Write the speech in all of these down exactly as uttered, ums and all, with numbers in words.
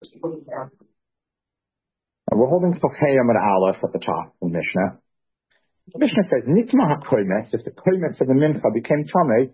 We're holding Chokheim and Aleph at the top of the Mishnah. The Mishnah says, Nitma HaKoimetz, if the Koimetz of the Mincha became Tameh,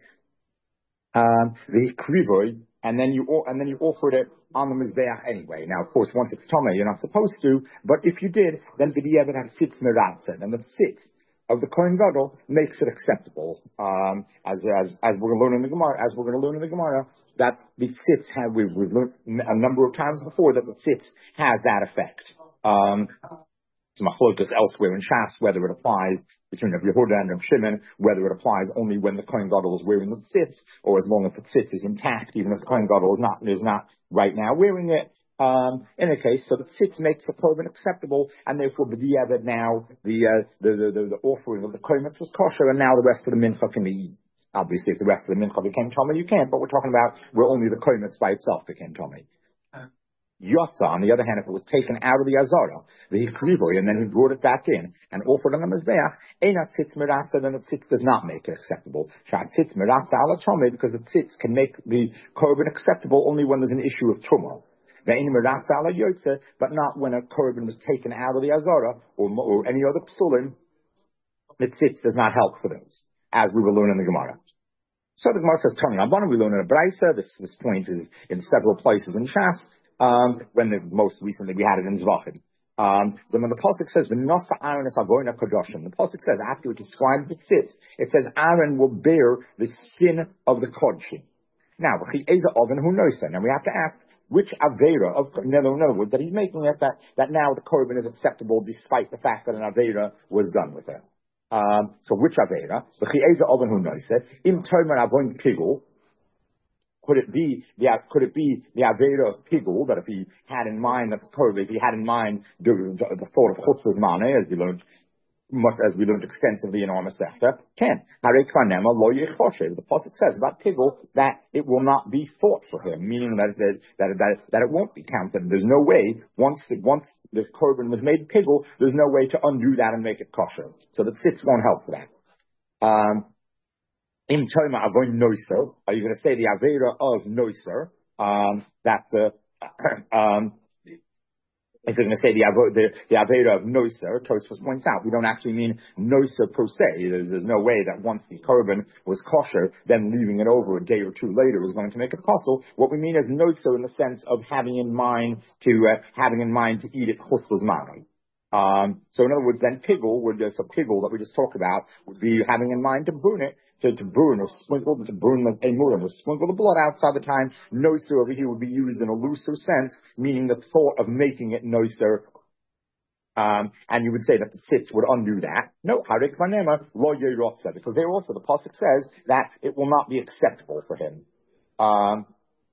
um, the Krivoy, and then you and then you offered it on the Mizbeach anyway. Now, of course, once it's Tameh, you're not supposed to, but if you did, then B'diavad has Sitz Meratzah, and the Sitz of the Kohen Gadol makes it acceptable. Um, as as as we're going to learn in the Gemara, as we're going to learn in the Gemara, that the Sitz have we've, we've learned a number of times before that the Sitz has that effect. Um, it's machlokas elsewhere in Shas whether it applies between Rav Yehuda and Rav Shimon, whether it applies only when the Kohen Gadol is wearing the tzitz, or as long as the tzitz is intact, even if the Kohen Gadol is not is not right now wearing it. Um, in any case, so the tzitz makes the korban acceptable, and therefore b'diavad now the, uh, the, the the the offering of the kohemetz was kosher, and now the rest of the mincha can be eaten. Obviously, if the rest of the mincha became tummy, you can't. But we're talking about where only the kohemetz by itself became tummy. Yotza, on the other hand, if it was taken out of the Azara, the Hikrivoy, and then he brought it back in and offered on the Mizbeach, Einat Tzitz Meratza, then the Tzitz does not make it acceptable. Shat Tzitz Meratza ala Tomei, because the Tzitz can make the korban acceptable only when there's an issue of Tumah. Ve'ein Meratza ala Yotze, but not when a korban was taken out of the Azara, or, or any other psulim, the Tzitz does not help for those, as we will learn in the Gemara. So the Gemara says, Tony, Abana, we learn in a Braisa, this, this point is in several places in Shas. Um, when the, most recently we had it in Zvachim. Um, then when the Pasuk says, "V'nosa Aaron es avoyna kadoshim," the Pasuk says, after it describes the tzitz, it says Aaron will bear the sin of the kodshim. Now, v'chi'eza oven who knows that. Now we have to ask which avera of no, no, that he's making it that that now the korban is acceptable despite the fact that an avera was done with it. Um, so which avera? V'chi'eza oven who knows it. Im tomer avoyn pigul. Could it be the could it be the avera of pigul that if he had in mind that the korban, if he had in mind the, the, the thought of chutzpah zmaneh, as we learned much as we learned extensively in our Masechta, can harei kvanema lo yechoshev. The pasuk says about pigul that it will not be thought for him, meaning that that that that, that it won't be counted. There's no way once the, once the korban was made pigul, there's no way to undo that and make it kosher. So the tzitz won't help for that. Um, In Toma Avon Noiser, are you going to say the Avera of Noiser? Um, that uh, um, if you're going to say the the, the Avera of Noiser, Tosfos points out we don't actually mean Noiser per se. There's, there's no way that once the korban was kosher, then leaving it over a day or two later is going to make it possible. What we mean is Noiser in the sense of having in mind to uh, having in mind to eat it chutz l'zmano. Um, so in other words, then pigul would just a pigul that we just talked about would be having in mind to burn it, to, to burn or sprinkle, to burn the emurim, or sprinkle the blood outside the time. Noiser over here would be used in a looser sense, meaning the thought of making it noiser. Um, and you would say that the tzitz would undo that. No, harek vanema lo yerotza, because there also the pasuk says that it will not be acceptable for him. Um,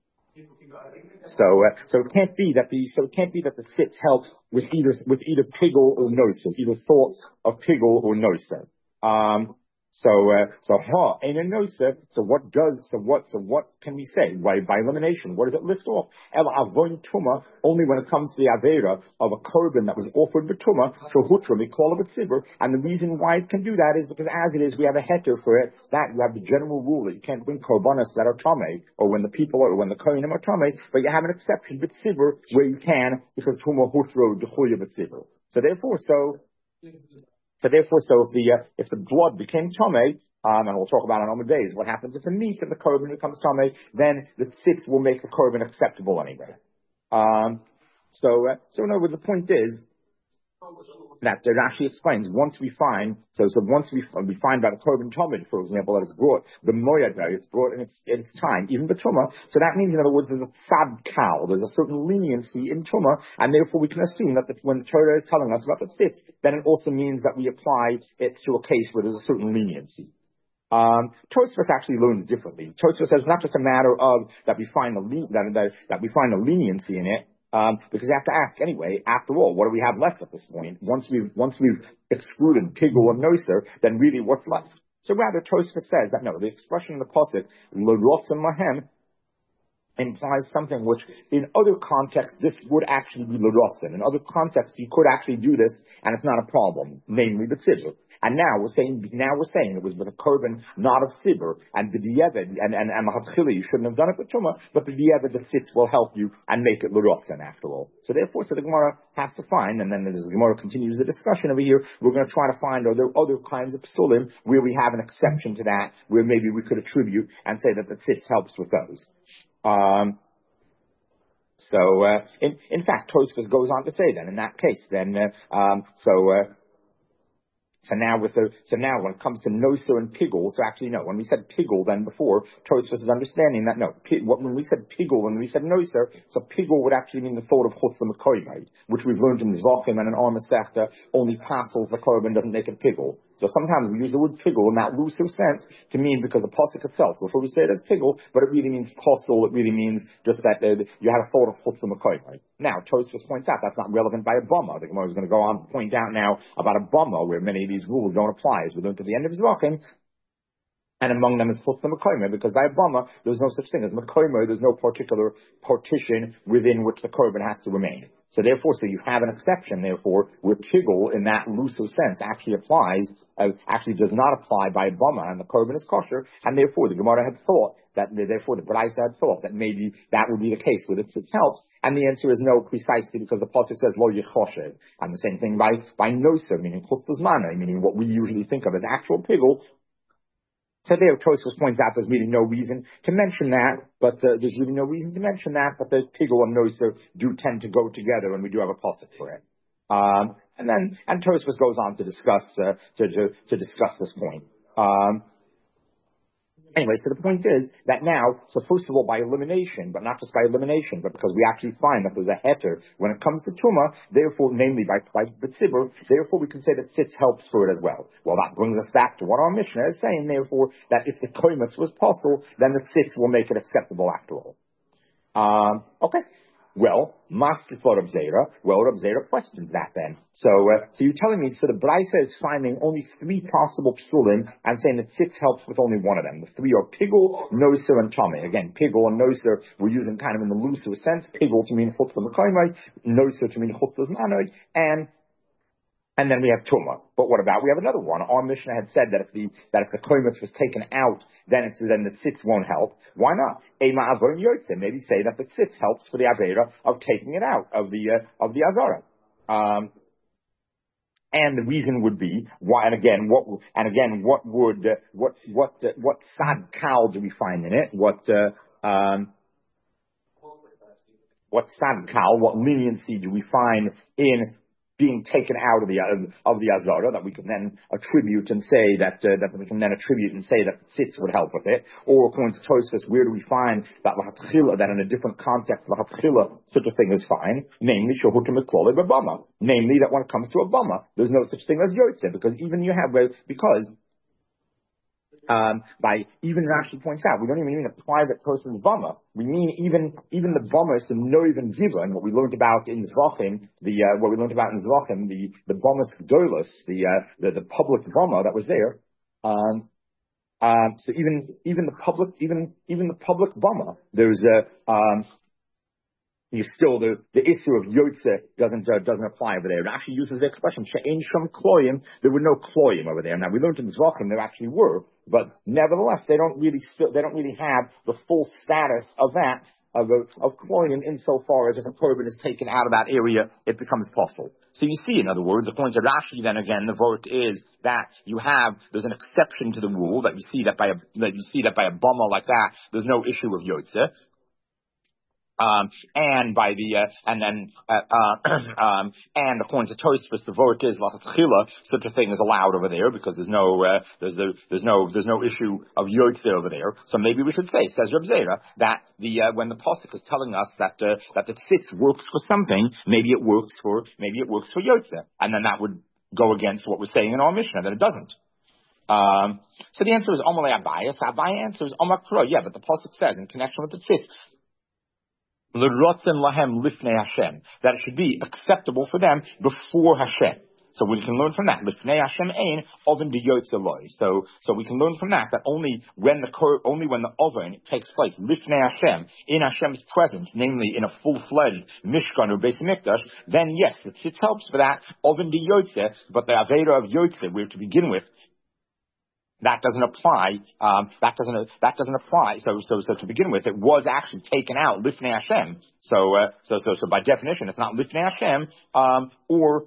So, uh, so it can't be that the so it can't be that the tzitz helps with either with either pigul or noiser, either thoughts of pigul or noiser. Um, so, uh, so ha ain't a noiser. So what does so what so what can we say? Why by elimination? What does it lift off? El avon tuma only when it comes to the avera of a korban that was offered b'tuma shohutra we call it a tzibur. And the reason why it can do that is because as it is we have a heter for it. That you have the general rule that you can't bring korbanos that are tamei, or when the people are, or when the kohenim are tamei, but you have an exception b'tzibur where you can because tuma hutro dechuya b'tzibur. So therefore, so. So therefore, so if the uh, if the blood became tamei, um, and we'll talk about it on the days, what happens if the meat of the korban becomes tamei? Then the tzitz will make the korban acceptable anyway. Um, so, uh, so in other words, the point is that it actually explains once we find so so once we we find by the korban tamid, for example, that it's brought the moyad, it's brought in its in its time, even the tuma. So that means, in other words, there's a tzad kal, there's a certain leniency in tuma, and therefore we can assume that the, when the Torah is telling us about the tzitz, then it also means that we apply it to a case where there's a certain leniency. Um, Tosfos actually learns differently. Tosfos says it's not just a matter of that we find a le- that, that that we find a leniency in it. Um, because you have to ask anyway, after all, what do we have left at this point? Once we've, once we've excluded pigul and noiser, then really what's left? So rather, Tosfos says that no, the expression in the pasuk, l'rotzim lahem, implies something which, in other contexts, this would actually be l'rotzim. In other contexts, you could actually do this, and it's not a problem, namely the tzibur. And now we're saying, now we're saying it was with a korban not of Sibur, and b'diavad, and, and, and Mahatchila, you shouldn't have done it with Tumah, but b'diavad, the Sitz will help you and make it l'rotzen after all. So therefore, so the Gemara has to find, and then as the Gemara continues the discussion over here, we're going to try to find, are there other kinds of psulim where we have an exception to that, where maybe we could attribute and say that the Sitz helps with those. Um, so, uh, in, in fact, Tosfos goes on to say then, in that case, then, uh, um, so, uh, So now with the, so now when it comes to Noser and Pigul, so actually no, when we said Pigul then before, Tosfos is understanding that no, P, when we said Pigul, when we said Noser, so Pigul would actually mean the thought of Chutz L'Mekoyimai, which we've learned in Zvachim and in Ar Masechta, only passes the korban, doesn't make it Pigul. So sometimes we use the word Pigul in that looser sense to mean because the pasuk itself, so before we say it as Pigul, but it really means Kosel, it really means just that uh, you had a thought of Chutz L'Mekoyimai. Now, Tosfos points out that's not relevant by a Bama. The Gemara is going to go on to point out now about a Bama where many of these rules don't apply, as we learned at the end of Zvachim, and among them is Chutz L'Mekoyimai, because by a Bama, there's no such thing as Mekoyimai, there's no particular partition within which the korban has to remain. So therefore, so you have an exception, therefore, where Pigul, in that looser sense, actually applies, uh, actually does not apply by a Bama, and the korban is kosher, and therefore the Gemara had thought, that therefore the Braisa had thought that maybe that would be the case with it, it helps, and the answer is no, precisely because the pasuk says lo yichoshev, and the same thing by by noser, meaning chutz l'zmanai, meaning what we usually think of as actual Pigul. So there, Tosfos points out there's really no reason to mention that, but uh, there's really no reason to mention that, but the Pigul and Noser do tend to go together, and we do have a pasuk for it. Um, and then, and Tosfos goes on to discuss uh, to, to to discuss this point. Um, Anyway, so the point is that now, so first of all, by elimination, but not just by elimination, but because we actually find that there's a heter when it comes to Tumah, therefore, namely by B'tzibur, therefore we can say that Sitz helps for it as well. Well, that brings us back to what our Mishnah is saying, therefore, that if the Koimetz was possible, then the Sitz will make it acceptable after all. Um, okay. Well, Master for Reb Zera. Well, Reb Zera questions that then. So, uh, so you're telling me, so the Braisa is finding only three possible psulim and saying that Sitz helps with only one of them. The three are Pigul, Noser, and Tomei. Again, Pigul and Noser we're using kind of in the looser sense. Pigul to mean Chutz L'Mekoyimai, Noser to mean Chutz L'Zmanai, and And then we have Tumah. But what about, we have another one. Our Mishnah had said that if the, that if the koimetz was taken out, then it's, then the tzitz won't help. Why not? Ema avorim yotze. Maybe say that the tzitz helps for the avera of taking it out, of the, uh, of the azara. Um, and the reason would be, why, and again, what, and again, what would, uh, what, what, uh, what sad kal do we find in it? What, uh, um, what sad kal, what leniency do we find in being taken out of the of, of the azara that we can then attribute and say that uh, that we can then attribute and say that the tzitz would help with it, or according to Tosfos, where do we find that lahatchila, that in a different context lahatchila such a thing is fine, namely shahuta miklole b'bama, namely that when it comes to a bama, there's no such thing as yotze, because even you have well, because. Um, by even Rashi points out, we don't even mean a private person's bama. We mean even even the bamas and no even given what we learned about in Zvachim, the uh, what we learned about in Zvachim, the the bamas gedolos, the uh, the the public bama that was there. Um, um, so even even the public even even the public bama, there's a um, you still the the issue of yotze doesn't uh, doesn't apply over there. It actually uses the expression she'ein sham kloyim. There were no kloyim over there. Now we learned in Zvachim there actually were, but nevertheless they don't really they don't really have the full status of that of a, of kloyim insofar as if a korban is taken out of that area, it becomes possible. So you see, in other words, according to Rashi, then again the vort is that you have there's an exception to the rule that you see that by a that you see that by a bama like that there's no issue of yotze. Um, and by the, uh, and then, uh, uh, um, and according to Tosfos, the vote is lachatchila, such a thing is allowed over there because there's no, uh, there's the, there's no, there's no issue of yotze over there. So maybe we should say, says Reb Zera, that the, uh, when the pasuk is telling us that, uh, that the tzitz works for something, maybe it works for, maybe it works for yotze. And then that would go against what we're saying in our Mishnah, that it doesn't. Um, so the answer is Omalei Abayas. Abayas answers Omar Kro. Yeah, but the pasuk says in connection with the tzitz, L'rotzen lahem lifnei Hashem, that it should be acceptable for them before Hashem. So we can learn from that. Lifnei Hashem ein oven diyotze loy. So so we can learn from that that only when the only when the oven takes place Lifnei Hashem in Hashem's presence, namely in a full-fledged Mishkan or Beis Mikdash, then yes, the tzitz helps for that oven diyotze. But the avera of yotze, where to begin with, that doesn't apply. Um, that doesn't that doesn't apply. So so so to begin with, it was actually taken out Lifnei Hashem. So uh, so so so by definition, it's not Lifnei Hashem um, or.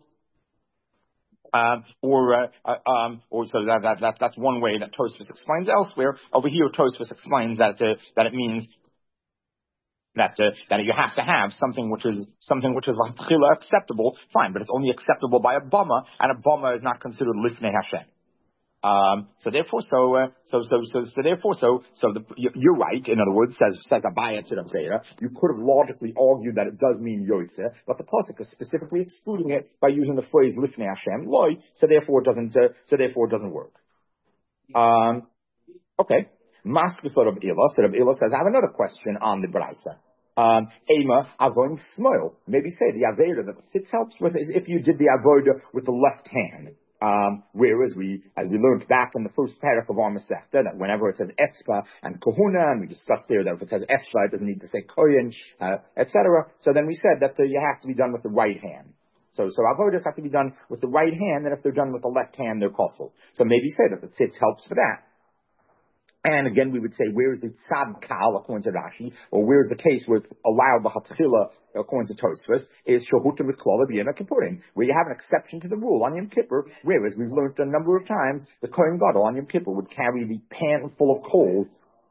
Um, or, uh, uh, um, or so that, that, that, that's one way that Tosfos explains elsewhere. Over here, Tosfos explains that, uh, that it means that, uh, that you have to have something which is, something which is l'chatchila acceptable, fine, but it's only acceptable by a bama, and a bama is not considered lifnei Hashem. Um, so therefore, so, uh, so, so, so, so therefore, so, so the, you're right. In other words, says, says Abaya to Zera. You could have logically argued that it does mean Yotze, but the pasuk is specifically excluding it by using the phrase Lifnei Hashem, Loi, so therefore it doesn't, uh, so therefore it doesn't work. Um, okay. Mask the sort of Ila, sort of Ila says, I have another question on the Braisa. Um, Ema, Avon Smoil. Maybe say the Aveda that the Sitz helps with is if you did the Avoda with the left hand. Um, whereas we, as we learned back in the first parak of our Masechta, that whenever it says Etzpa and Kohuna, and we discussed there that if it says Etzpa, it doesn't need to say Koyin, uh, et cetera. So then we said that uh, it has to be done with the right hand. So, so avodas have to be done with the right hand, and if they're done with the left hand, they're kosel. So maybe say that the tzitz helps for that. And again, we would say, where's the tzad kal, according to Rashi, or where's the case where it's allowed the hatchila, according to Tosfos, is shahuta miklala b'yom kippurim, where you have an exception to the rule on Yom Kippur, whereas we've learned a number of times, the Kohen Gadol on Yom Kippur would carry the pan full of coals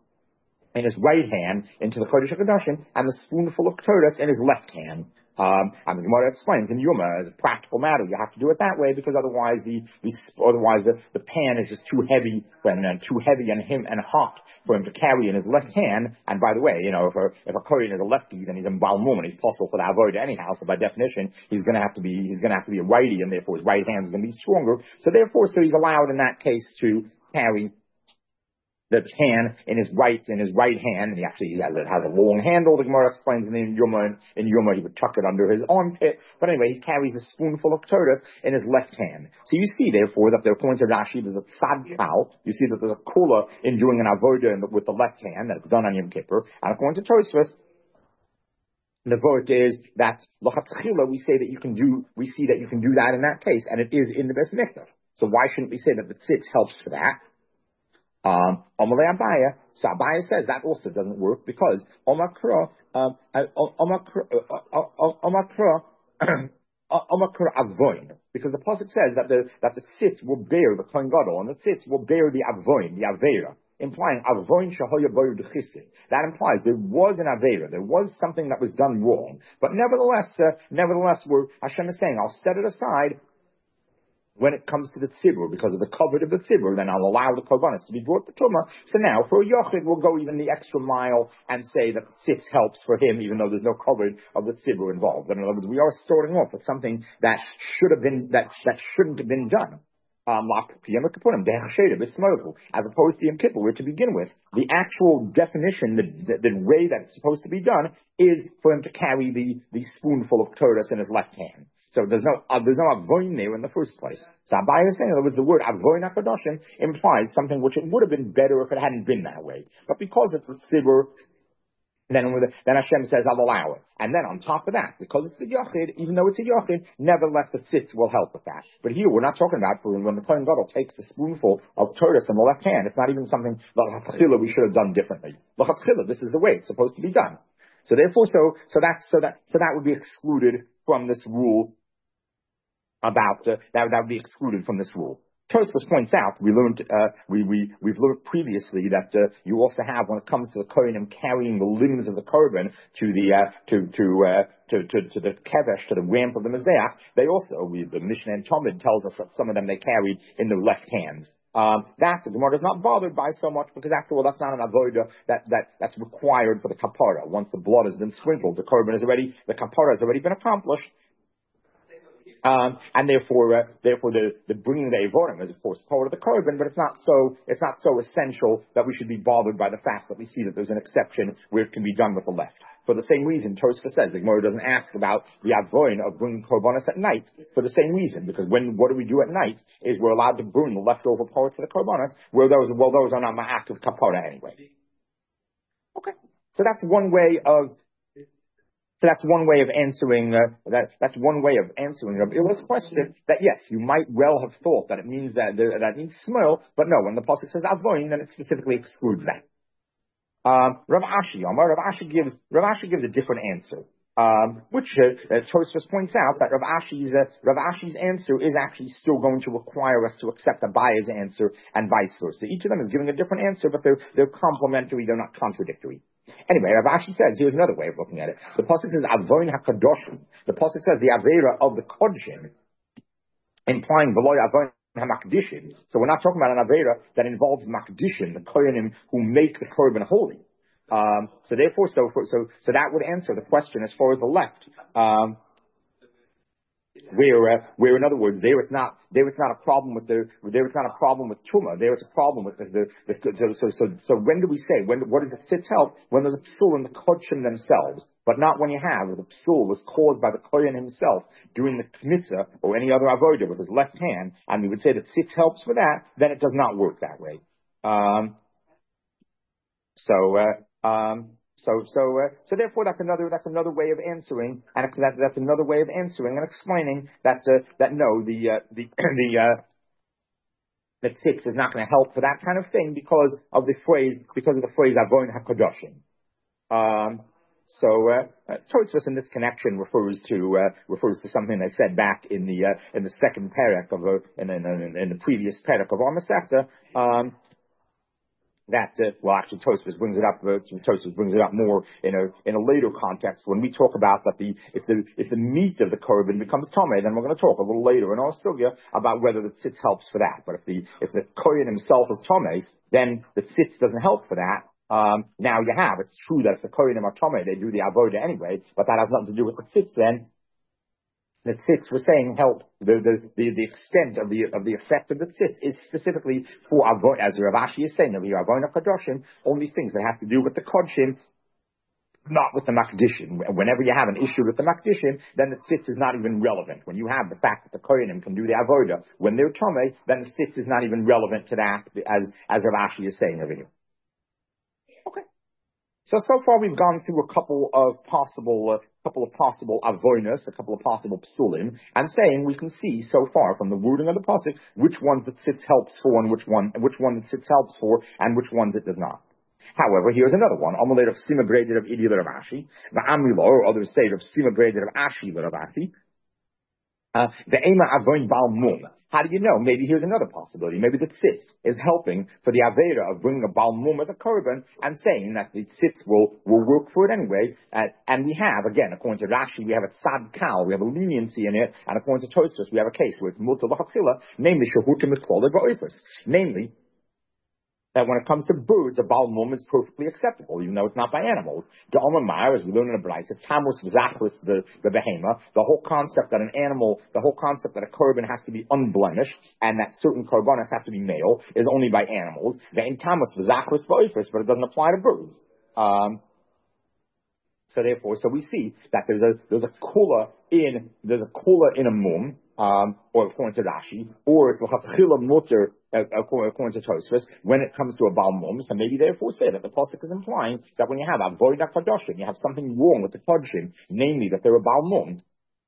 in his right hand into the Kodesh HaKadoshim, and the spoonful of Torah in his left hand. Um, and the Gemara explains in Yuma, as a practical matter, you have to do it that way because otherwise the, the otherwise the, the pan is just too heavy and uh, too heavy and him and hot for him to carry in his left hand. And by the way, you know, if a if a Kohen is a lefty, then he's in Baal Mum, and he's possible for the avoid anyhow. So by definition, he's going to have to be he's going to have to be a righty, and therefore his right hand is going to be stronger. So therefore, so he's allowed in that case to carry the pan in his right in his right hand, and he actually has a, has a long handle. The Gemara explains in Yoma, in Yoma he would tuck it under his armpit. But anyway, he carries a spoonful of Torah in his left hand. So you see, therefore, that there, according to Rashi, there's a tzad kal. You see that there's a kula in doing an avodah with the left hand that's done on Yom Kippur. And according to Tosfos, the vote is that l'chatchila we say that you can do. We see that you can do that in that case, and it is in the Beis Mikdash. So why shouldn't we say that the tzitz helps for that? Um, Amalei Abaya, so Abaya says that also doesn't work because Omakra, um, Omakra, Omakra, Omakra Avoin, because the pasuk says that the that the tzitz will bear the Kohen Gadol, and the tzitz will bear the Avoin, the Avera, implying Avoin Shahoya Boyer Dechisse. That implies there was an Avera, there was something that was done wrong, but nevertheless, uh, nevertheless, we're, Hashem is saying, I'll set it aside. When it comes to the tzibur, because of the covet of the tzibur, then I'll allow the korbanos to be brought to Tumah. So now, for a yochid, we'll go even the extra mile and say that the tzitz helps for him, even though there's no covet of the tzibur involved. In other words, we are starting off with something that should have been, that, that shouldn't have been done. Um, as opposed to Yom Kippur, where to begin with, the actual definition, the, the, the way that it's supposed to be done, is for him to carry the, the spoonful of Torah in his left hand. So there's no uh, there's no avoin there in the first place. So Abaye is saying, in other words, the word avoin hakadoshim implies something which it would have been better if it hadn't been that way. But because it's the tzibur, then then Hashem says, I'll allow it. And then on top of that, because it's the yochid, even though it's a yochid, nevertheless the tzitz will help with that. But here we're not talking about for when the Kohen Gadol takes the spoonful of Torah in the left hand. It's not even something l'chatchila we should have done differently. L'chatchila, this is the way it's supposed to be done. So therefore, so so that's so that so that would be excluded from this rule. About uh, that, that would be excluded from this rule. Tosfos points out we learned uh, we we we've learned previously that uh, you also have when it comes to the Kohanim carrying the limbs of the korban to the uh, to to, uh, to to to the kevesh, to the ramp of the mizbeach. They also we, the Mishnah and Talmud tells us that some of them they carried in their left hands. Um, that's the Gemara is not bothered by so much because after all that's not an avodah that that that's required for the kapara. Once the blood has been sprinkled, the korban is already the kapara has already been accomplished. Um, and therefore, uh, therefore, the, the bringing the Evorim is of course part of the korban, but it's not so it's not so essential that we should be bothered by the fact that we see that there's an exception where it can be done with the left. For the same reason, Tosfos says, the Gemara doesn't ask about the avoin of bringing korbanos at night for the same reason, because when, what do we do at night is we're allowed to burn the leftover parts of the korbanos, where those, well, those are not ma'ak of kapara anyway. Okay. So that's one way of So that's one way of answering, uh, that, that's one way of answering Rabbi Ila's question, that yes, you might well have thought that it means that, that means smell, but no, when the pasuk says avoin, then it specifically excludes that. Um, Rav Ashi, Rav Ashi gives, Rav Ashi gives a different answer. Um, which, uh, uh, Tosfos points out that Rav Ashi's, uh, Rav Ashi's answer is actually still going to require us to accept Abaya's answer and vice versa. Each of them is giving a different answer, but they're, they're complementary, they're not contradictory. Anyway, Rav Ashi says, here's another way of looking at it. The pasuk says Avoin HaKadoshim. The pasuk says the Avera of the Kodshim, implying V'lo Avoin HaMakdishim. So we're not talking about an Avera that involves Makdishim, the Koyanim who make the Korban holy. Um, so therefore, so, for, so, so that would answer the question as far as the left. Um, Where, uh, where, in other words, there it's not, there it's not a problem with the, there it's not a problem with Tuma. There it's a problem with the, the, the so, so, so, so when do we say, when, what does the tzitz help? When there's a psul in the kodshim themselves, but not when you have, where the psul was caused by the kohen himself doing the kmitza or any other avodah with his left hand, and we would say that tzitz helps for that, then it does not work that way. Um, so, uh, um, So, so, uh, so therefore, that's another, that's another way of answering, and that, that's another way of answering and explaining that, uh, that no, the, uh, the, the, uh, that six is not going to help for that kind of thing because of the phrase, because of the phrase Avoin HaKadoshim. Um, so, uh, uh, Tosfos in this connection refers to, uh, refers to something they said back in the, uh, in the second parak of, uh, in, in, in the previous parak of our Masechta, um, that, uh, well, actually, Tosfos brings it up. Uh, Tosfos brings it up more in a in a later context when we talk about that the if the if the meat of the korban becomes tamei, then we're going to talk a little later in our sugya about whether the tzitz helps for that. But if the if the kohen himself is tamei, then the tzitz doesn't help for that. Um, now you have it's true that if the kohenim are tamei, they do the avodah anyway, but that has nothing to do with the tzitz then. The tzitz we're saying help the, the the the extent of the of the effect of the tzitz is specifically for avoid, as Rav Ashi is saying, the avodah kadoshim, only things that have to do with the kodshim, not with the makdishim. Whenever you have an issue with the makdishim, then the tzitz is not even relevant. When you have the fact that the kohenim can do the avodah when they're tamei, then the tzitz is not even relevant to that, as as Rav Ashi is saying over here. Okay. So, so far we've gone through a couple of possible, uh, couple of possible avoinus, a couple of possible psulim, and saying we can see so far from the wording of the pasuk which ones the tzitz helps for and which one, which one the tzitz helps for and which ones it does not. However, here's another one. Amalei of Sima graded of Idi Rav Ashi, the Amrilo, or others state of Sima graded of Ashi Rav Ashi, the Ema Avoin Bal Mum. How do you know? Maybe here's another possibility. Maybe the tzitz is helping for the Avera of bringing a Bal Mum as a korban and saying that the tzitz will, will work for it anyway. Uh, and we have, again, according to Rashi, we have a tzad kal, we have a leniency in it, and according to Tosfos, we have a case where it's mutar l'chatzila, namely shehutim mitkloled ba'oifus. Namely, that when it comes to birds, a Baal Mum is perfectly acceptable, even though it's not by animals. The Omar, as we learn in the Brayso, Tamus V'Zachris, the, the Behema, the whole concept that an animal, the whole concept that a korban has to be unblemished, and that certain korbanos have to be male, is only by animals. The Tamus V'Zachris V'Oifus, but it doesn't apply to birds. Um, so therefore, so we see that there's a, there's a kula in, there's a kula in a mum, Um, or according to Rashi, or it's l'chatchila mutter, according to Tosfos, when it comes to a Baal Mum, so maybe therefore say that the pasuk is implying that when you have avodah kadoshim, you have something wrong with the kodshim, namely that they're a Baal Mum.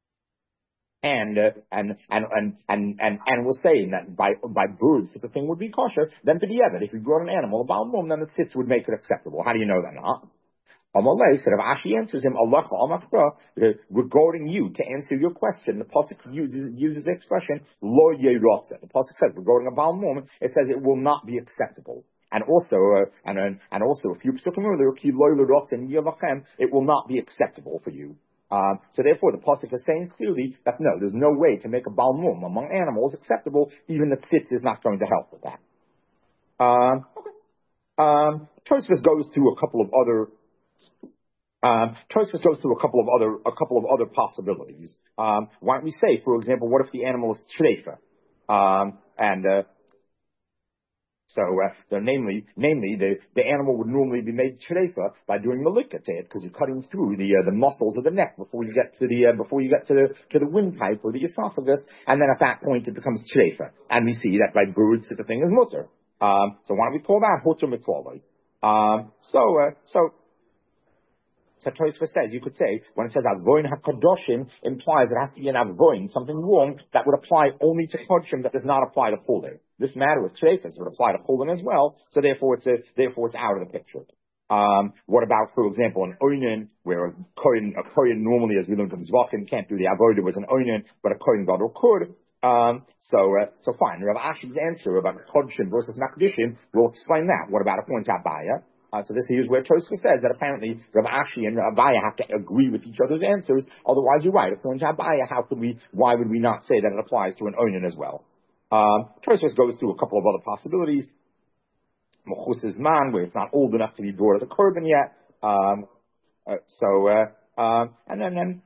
And, uh, and, and, and, and, and, and we're saying that by, by birds, if the thing would be kosher, then to the Eved, if you brought an animal, a Baal Mum, then the tzitz would make it acceptable. How do you know that not? Amalei said, Rav Ashi answers him, Allah regarding you, to answer your question, the pasuk uses, uses the expression, lo yerotze. The pasuk says, regarding a Baal Mum, it says it will not be acceptable. And also, uh, and, and, and also, a few psukim earlier, ki lo yerotze and yelachem, it will not be acceptable for you. Um, so therefore, the pasuk is saying clearly that no, there's no way to make a Baal Mum among animals acceptable, even the tzitz is not going to help with that. Um, okay. Um, Tosfos goes through a couple of other Um, Tosfos goes through a couple of other a couple of other possibilities. Um, why don't we say, for example, what if the animal is treifa, um, and uh, So, uh, so namely, namely, the, the animal would normally be made trefa by doing malika to it, because you're cutting through the uh, the muscles of the neck before you get to the uh, before you get to the to the windpipe or the esophagus, and then at that point it becomes trefa. And we see that by birds that the thing is mutter. Um, so why don't we call that hotter mitzvah? Um, so, uh, so. So Tosfos says, you could say, when it says avoin hakadoshim, implies it has to be an avoin, something wrong that would apply only to kodoshim that does not apply to chulin. This matter with treifas would apply to chulin as well, so therefore it's a, therefore it's out of the picture. Um, what about, for example, an oinen, where a kohen, a kohen normally, as we learned from Zvachim, can't do the avodah was an oinen, but a kohen gadol could. Um, so, uh, so fine. Rav Ashi's answer about kodoshim versus makdishim will explain that. What about a point Abaya? Uh, so this is where Tosfos says that apparently Rav Ashi and Rav Abaya have to agree with each other's answers. Otherwise, you're right. According to Abaya, how could we? Why would we not say that it applies to an oinen as well? Um, Tosfos goes through a couple of other possibilities. Mochus man, where it's not old enough to be brought to the korban yet. Um, uh, so, uh, um, and then, then.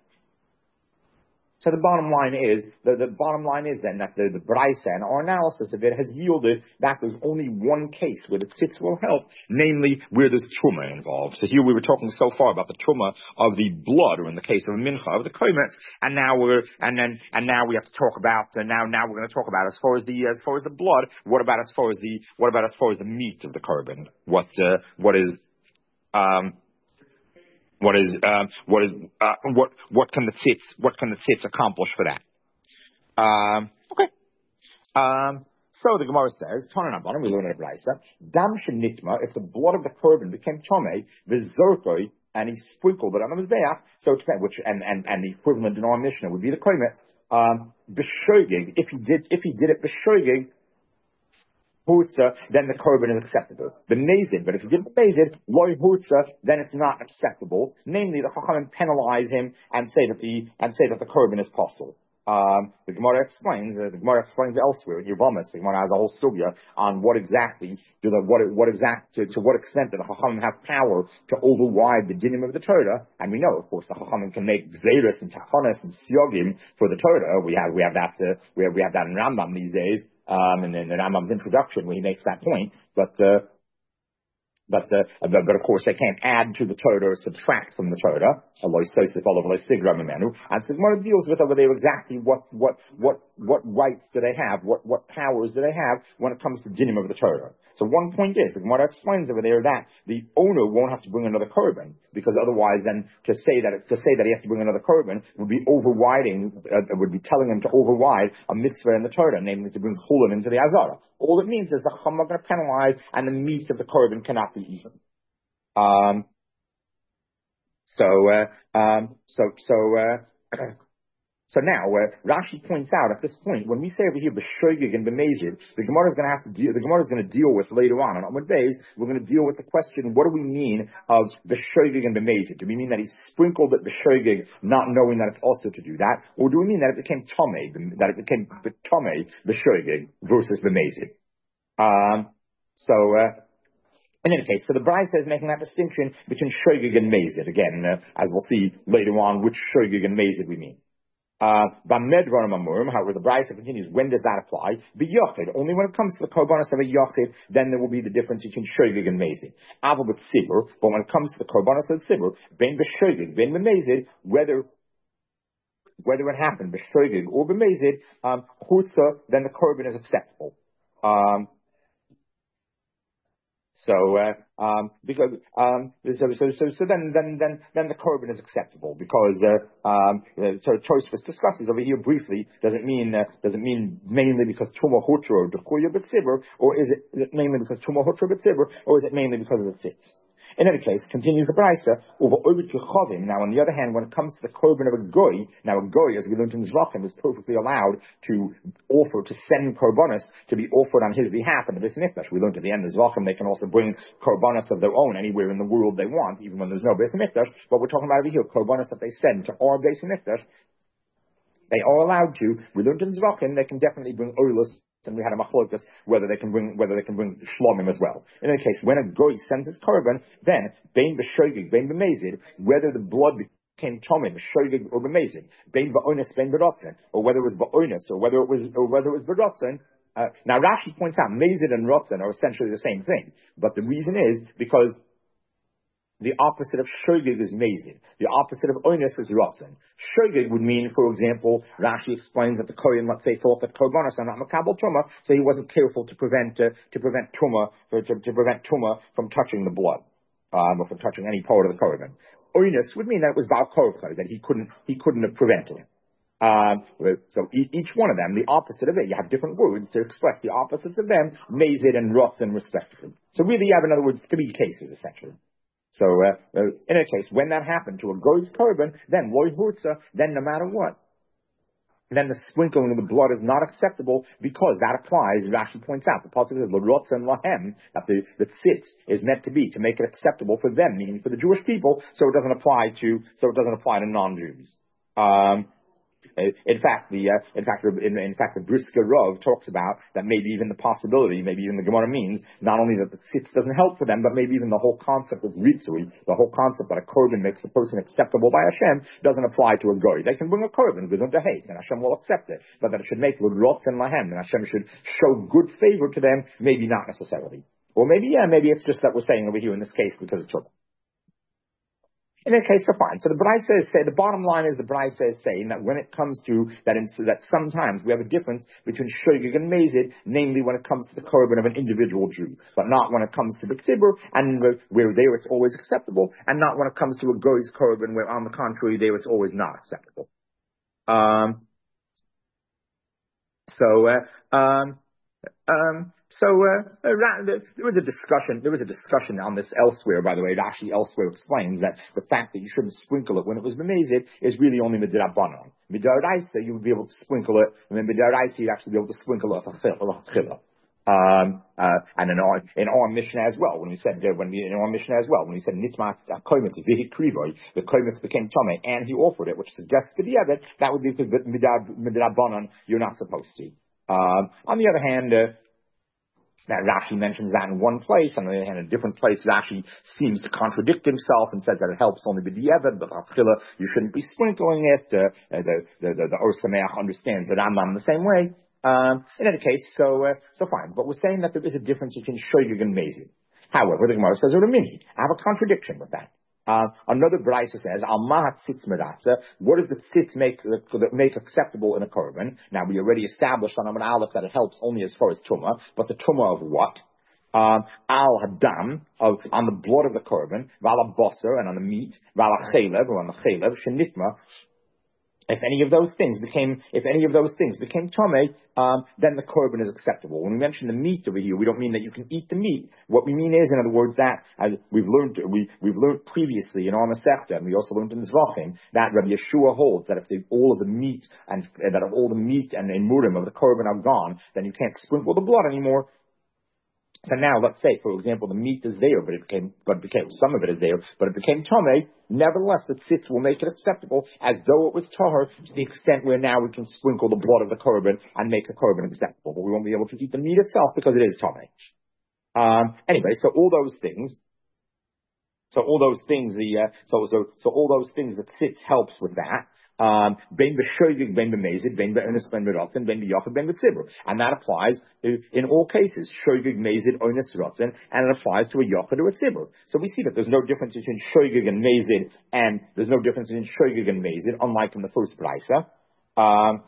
So the bottom line is, the, the bottom line is then that the, the Braisa and our analysis of it has yielded that there's only one case where the tzitz will help, namely where there's truma involved. So here we were talking so far about the truma of the blood, or in the case of a mincha, of the komet, and now we're, and then, and now we have to talk about, uh, now, now we're going to talk about as far as the, as far as the blood, what about as far as the, what about as far as the meat of the korban? What, uh, what is, um, What is uh, what is uh, what what can the tzitz what can the tzitz accomplish for that? Um, okay. Um, so the Gemara says, "Tanan Abanim." We learn in a brayso, "Dam shenitma." If the blood of the korban became tomei, v'zorkoi, and he sprinkled it on the mizbeach, so it's which and, and and the equivalent in our Mishnah would be the kometz. Um, b'shogig. If he did if he did it b'shogig, Hutza, then the korban is acceptable. The mazid, but if you didn't mazid, loy hutza, then it's not acceptable. Namely, the chachamim penalize him and say that the and say that the korban is possible. Um, the Gemara explains. Uh, the Gemara explains elsewhere in Yervamis. The Gemara has a whole sugya on what exactly do the what what exact to, to what extent do the chachamim have power to override the dinim of the Torah. And we know, of course, the chachamim can make gzeirus and tachonis and siogim for the Torah. We have we have that uh, we have we have that in Rambam these days. Um, and in Rambam's introduction, where he makes that point, but uh, but, uh, but but of course they can't add to the Torah or subtract from the Torah. And so the Gemara deals with over there exactly what what what what rights do they have, what what powers do they have when it comes to dinim of the Torah. So one point is, the Gemara explains over there that the owner won't have to bring another korban, because otherwise then to say that to say that he has to bring another korban would be overriding, uh, would be telling him to override a mitzvah in the Torah, namely to bring chulin into the azara. All it means is the chacham are going to penalize, and the meat of the korban cannot be eaten. Um. So, uh, um. So, so, uh. So now, uh, Rashi points out at this point, when we say over here b'shoigig and b'mezid, the Gemara is going to have to deal. The Gemara is going to deal with later on on Amud Beis. We're going to deal with the question: what do we mean of b'shoigig and b'mezid? Do we mean that he sprinkled it b'shoigig, not knowing that it's also to do that, or do we mean that it became tomei, that it became tomei b'shoigig versus b'mezid? Um. So. Uh, In any case, so the Braisa is making that distinction between shogig and mezid. Again, uh, as we'll see later on, which shogig and mezid we mean. Uh, however, the Braisa continues, when does that apply? B'yochid, only when it comes to the korbanos of a yochid, then there will be the difference between shogig and mezid. Aval with sibur, but when it comes to the korbanos of the sibur, ben b'shogig, ben b'mezid, whether whether it happened b'shogig or b'mezid, um, chutza, then the korban is acceptable. Um, So, uh, um, because, um, so, so, so, so then, then, then, then the korban is acceptable because, uh, um, so Tosfos discusses over here briefly, does it mean, uh, does it mean mainly because Tuma Hutra or Dechuya B'tzibur, or is it, is it mainly because Tuma Hutra B'tzibur, or is it mainly because of the tzitz? In any case, continues the Braisa, over over to Chavim. Now, on the other hand, when it comes to the korban of a goy, now a goy, as we learned in Zvachim, is perfectly allowed to offer, to send korbanos to be offered on his behalf in the Beis Mikdash. We learned at the end of Zvachim, they can also bring korbanos of their own anywhere in the world they want, even when there's no Beis Mikdash. But we're talking about over here, korbanos that they send to our Beis Mikdash, they are allowed to. We learned in Zvachim, they can definitely bring oilus. And we had a machlokas whether they can bring whether they can bring shlomim as well. In any case, when a goy sends his korban, then bein b'shogig, bein b'mezid, whether the blood became tomim, b'shogig or b'mezid, bein ba'onis, bein b'rotzen, or whether it was ba'onis, or whether it was or whether it was b'rotzen, Uh, now Rashi points out Mazid and Rotzen are essentially the same thing, but the reason is because the opposite of shogeg is mazid. The opposite of oinus is rotzen. Shogeg would mean, for example, Rashi explains that the Kohen, let's say, thought that korbanos are not makabel truma, so he wasn't careful to prevent uh, to prevent truma to, to prevent truma from touching the blood, um, or from touching any part of the Kohen. Oinus would mean that it was bal korcha, that he couldn't he couldn't have prevented it. Um, so each one of them, the opposite of it, you have different words to express the opposites of them, mazid and rotzen respectively. So really, you have, in other words, three cases essentially. So, uh, uh, in a case, when that happened to a goy's korban, then loy hurtza, then no matter what, then the sprinkling of the blood is not acceptable because that applies, Rashi points out, the pasuk says, l'rotz and lahem, that the, the tzitz is meant to be, to make it acceptable for them, meaning for the Jewish people, so it doesn't apply to, so it doesn't apply to non-Jews. Um, In fact, the uh, in fact, in, in fact, the Brisker Rov talks about that maybe even the possibility, maybe even the Gemara means not only that the tzitz doesn't help for them, but maybe even the whole concept of ritzui, the whole concept that a korban makes the person acceptable by Hashem, doesn't apply to a goy. They can bring a korban, goes into hate, and Hashem will accept it, but that it should make l'rotz and lahem, and Hashem should show good favor to them, maybe not necessarily, or maybe yeah, maybe it's just that we're saying over here in this case because of trouble. In that case, so fine. So the Braisa is saying, the bottom line is the Braisa is saying that when it comes to that, in, that sometimes we have a difference between shogeg and mazid, namely when it comes to the korban of an individual Jew, but not when it comes to the tzibur, and where there it's always acceptable, and not when it comes to a goy's korban, where on the contrary there it's always not acceptable. Um. So, uh, um. Um, so uh, uh, there was a discussion. There was a discussion on this elsewhere. By the way, Rashi elsewhere explains that the fact that you shouldn't sprinkle it when it was memezid is really only midrabanan. Midaraisa, you would be able to sprinkle it, and then midaraisa you'd actually be able to sprinkle it chila. Um, uh, and in our in our Mishnah as well, when we said uh, when we in our Mishnah as well, when we said nitmat koimitz vihi krivoy, the koimitz became tame, and he offered it, which suggests to the other that would be because midrabanan you're not supposed to. Um, on the other hand, uh, that Rashi mentions that in one place, and on the other hand, in a different place, Rashi seems to contradict himself and says that it helps only b'diavad, but achila, you shouldn't be sprinkling it. Uh, the the the, the Or Sameach understands the Rambam the same way. Um, in any case, so uh, so fine. But we're saying that there is a difference between shogeg and mazid. However, the Gemara says Uramini. I have a contradiction with that. Uh, another Braisa says, Al mahat tzitz meratza. What does the tzitz make, make acceptable in a korban? Now, we already established on Amud Aleph that it helps only as far as truma, but the truma of what? Um, al hadam, of, on the blood of the korban, vala basar, and on the meat, vala chelev, or on the chelev, shenitma. If any of those things became, if any of those things became tomei, um, then the korban is acceptable. When we mention the meat over here, we don't mean that you can eat the meat. What we mean is, in other words, that uh, we've learned, we we've learned previously in our Masechta, and we also learned in Zvachim, that Rabbi Yeshua holds that if the, all of the meat and uh, that if all the meat and emurim of the korban are gone, then you can't sprinkle the blood anymore. So now, let's say, for example, the meat is there, but it became, but it became, some of it is there, but it became tomei. Nevertheless, the tzitz will make it acceptable as though it was tahor, to the extent where now we can sprinkle the blood of the korban and make the korban acceptable. But we won't be able to eat the meat itself because it is tomei. Um, anyway, so all those things, so all those things, the uh, so so so all those things, the tzitz helps with that. Um, ben b'shogeg, ben b'mezid, ben b'onis, ben b'rotzen, ben b'yachid, ben b'tzibur, and that applies in all cases. Shogeg, mezid, onis, rotzen, and it applies to a yachid or a tzibur. So we see that there's no difference between shogeg and mezid, and there's no difference between shogeg and mezid, unlike in the first brisa. Um,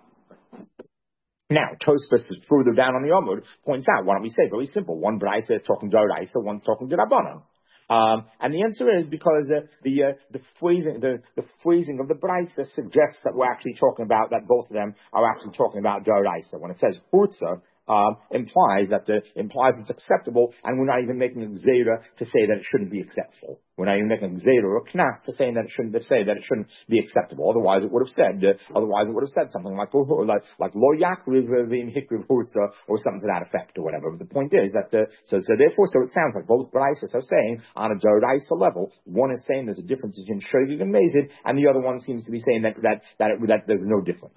Now, Tosfos is further down on the Amud, points out, why don't we say very simple? One brisa is talking d'oraisa, one's talking d'Rabbanan. Um, and the answer is because uh, the uh, the phrasing the, the phrasing of the brisa suggests that we're actually talking about that both of them are actually talking about d'oraisa. When it says hurtza, um, implies that the implies it's acceptable, and we're not even making a gzeira to say that it shouldn't be acceptable. We're not even making a gzeira or a knas to say that it shouldn't to say that it shouldn't be acceptable. Otherwise, it would have said uh, otherwise it would have said something like like like lo yakriv v'im hikriv hurtza or something to that effect or whatever. But the point is that uh, so so therefore so it sounds like both braisos are saying on a d'oraisa level, one is saying there's a difference between shogeg and mezid, and the other one seems to be saying that that that, it, that there's no difference.